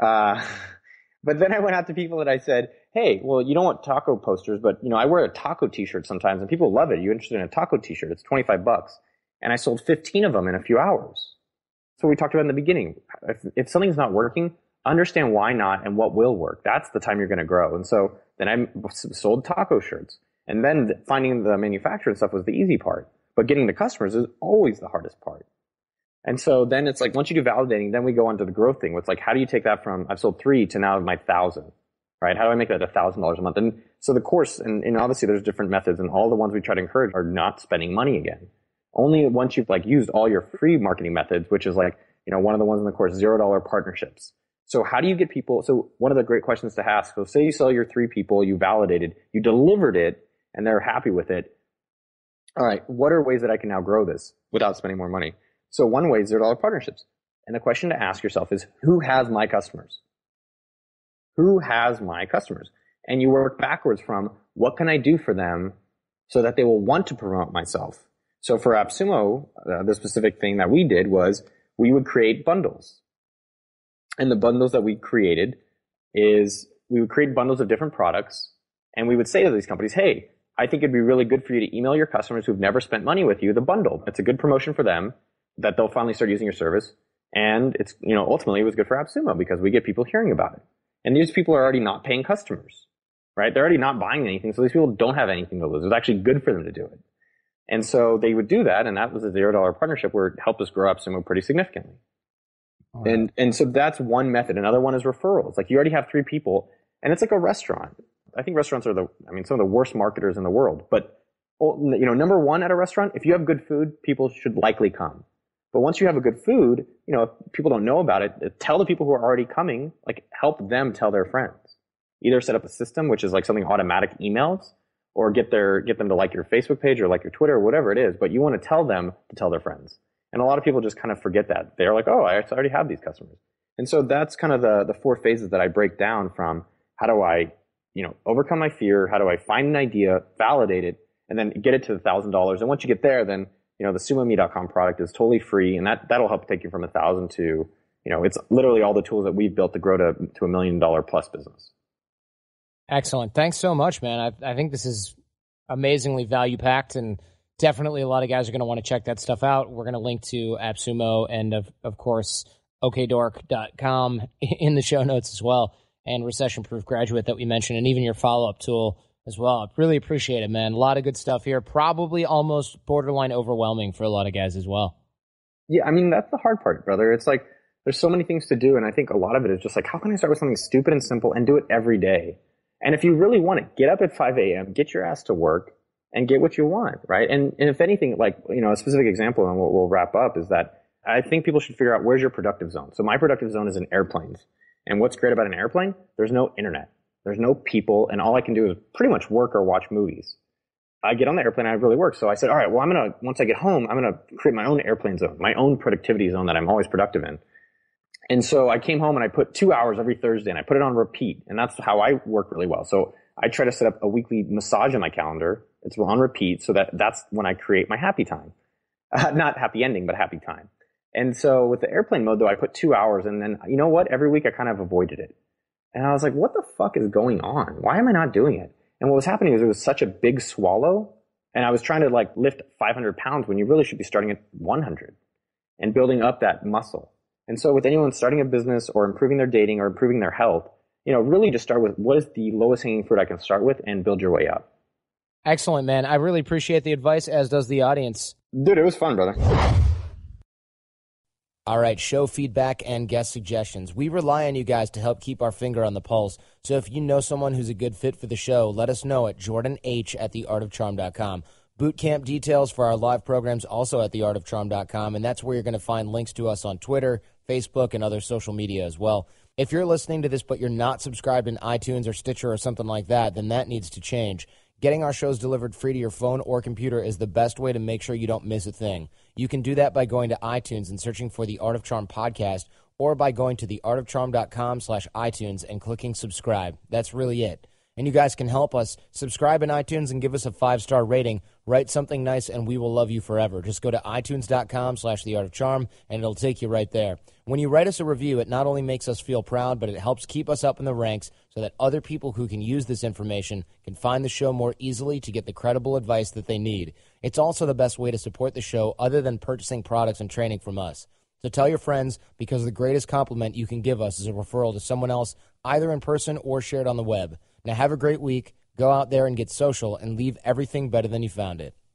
But then I went out to people and I said, hey, well, you don't want taco posters, but I wear a taco t-shirt sometimes and people love it. You interested in a taco t-shirt? It's $25. And I sold 15 of them in a few hours. So we talked about in the beginning. If something's not working, understand why not and what will work. That's the time you're going to grow. And so then I sold taco shirts. And then finding the manufacturer and stuff was the easy part. But getting the customers is always the hardest part. And so then it's like, once you do validating, then we go on to the growth thing. It's like, how do you take that from, I've sold 3 to now my 1,000, right? How do I make that $1,000 a month? And so the course, and obviously there's different methods, and all the ones we try to encourage are not spending money again. Only once you've used all your free marketing methods, which is one of the ones in the course, $0 partnerships. So how do you get people? So one of the great questions to ask, so say you sell your 3 people, you validated, you delivered it, and they're happy with it. All right, what are ways that I can now grow this without spending more money? So one way is $0 partnerships. And the question to ask yourself is, who has my customers? Who has my customers? And you work backwards from, what can I do for them so that they will want to promote myself? So for AppSumo, the specific thing that we did was we would create bundles. And the bundles that we created is we would create bundles of different products. And we would say to these companies, hey, I think it'd be really good for you to email your customers who've never spent money with you the bundle. It's a good promotion for them that they'll finally start using your service. And it's, ultimately it was good for AppSumo because we get people hearing about it. And these people are already not paying customers, right? They're already not buying anything. So these people don't have anything to lose. It was actually good for them to do it. And so they would do that. And that was a $0 partnership where it helped us grow AppSumo pretty significantly. Right. And so that's one method. Another one is referrals. Like you already have 3 people and it's like a restaurant. I think restaurants are some of the worst marketers in the world. But, number one at a restaurant, if you have good food, people should likely come. But once you have a good food, if people don't know about it, tell the people who are already coming, help them tell their friends. Either set up a system, which is something automatic emails, or get them to like your Facebook page or like your Twitter or whatever it is. But you want to tell them to tell their friends. And a lot of people just kind of forget that. They're like, oh, I already have these customers. And so that's kind of the 4 phases that I break down from how do I, overcome my fear? How do I find an idea, validate it, and then get it to $1,000? And once you get there, then, the sumome.com product is totally free. And that'll help take you from 1,000 to, it's literally all the tools that we've built to grow to $1 million plus business. Excellent. Thanks so much, man. I think this is amazingly value packed, and definitely a lot of guys are going to want to check that stuff out. We're going to link to AppSumo and of course, okdork.com in the show notes as well, and Recession Proof Graduate that we mentioned, and even your follow-up tool as well. I really appreciate it, man. A lot of good stuff here. Probably almost borderline overwhelming for a lot of guys as well. Yeah, that's the hard part, brother. It's there's so many things to do, and I think a lot of it is just how can I start with something stupid and simple and do it every day? And if you really want it, get up at 5 a.m., get your ass to work, and get what you want, right? And if anything, a specific example, and we'll wrap up, is that I think people should figure out where's your productive zone. So my productive zone is in airplanes. And what's great about an airplane? There's no internet. There's no people, and all I can do is pretty much work or watch movies. I get on the airplane and I really work. So I said, all right, well, once I get home, I'm going to create my own airplane zone, my own productivity zone that I'm always productive in. And so I came home and I put 2 hours every Thursday and I put it on repeat. And that's how I work really well. So I try to set up a weekly massage on my calendar. It's on repeat. So that's when I create my happy time. Not happy ending, but happy time. And so with the airplane mode, though, I put 2 hours, and then, you know what? Every week I kind of avoided it. And I was like, what the fuck is going on? Why am I not doing it? And what was happening is it was such a big swallow, and I was trying to like lift 500 pounds when you really should be starting at 100 and building up that muscle. And so with anyone starting a business or improving their dating or improving their health, you know, really just start with what is the lowest hanging fruit I can start with and build your way up. Excellent, man. I really appreciate the advice, as does the audience. Dude, it was fun, brother. All right, show feedback and guest suggestions. We rely on you guys to help keep our finger on the pulse. So if you know someone who's a good fit for the show, let us know at jordanh@theartofcharm.com. Boot camp details for our live programs also at theartofcharm.com, and that's where you're going to find links to us on Twitter, Facebook, and other social media as well. If you're listening to this but you're not subscribed in iTunes or Stitcher or something like that, then that needs to change. Getting our shows delivered free to your phone or computer is the best way to make sure you don't miss a thing. You can do that by going to iTunes and searching for the Art of Charm podcast, or by going to theartofcharm.com/iTunes and clicking subscribe. That's really it. And you guys can help us. Subscribe in iTunes and give us a 5-star rating. Write something nice and we will love you forever. Just go to itunes.com/theartofcharm and it'll take you right there. When you write us a review, it not only makes us feel proud, but it helps keep us up in the ranks so that other people who can use this information can find the show more easily to get the credible advice that they need. It's also the best way to support the show other than purchasing products and training from us. So tell your friends, because the greatest compliment you can give us is a referral to someone else, either in person or shared on the web. Now have a great week. Go out there and get social and leave everything better than you found it.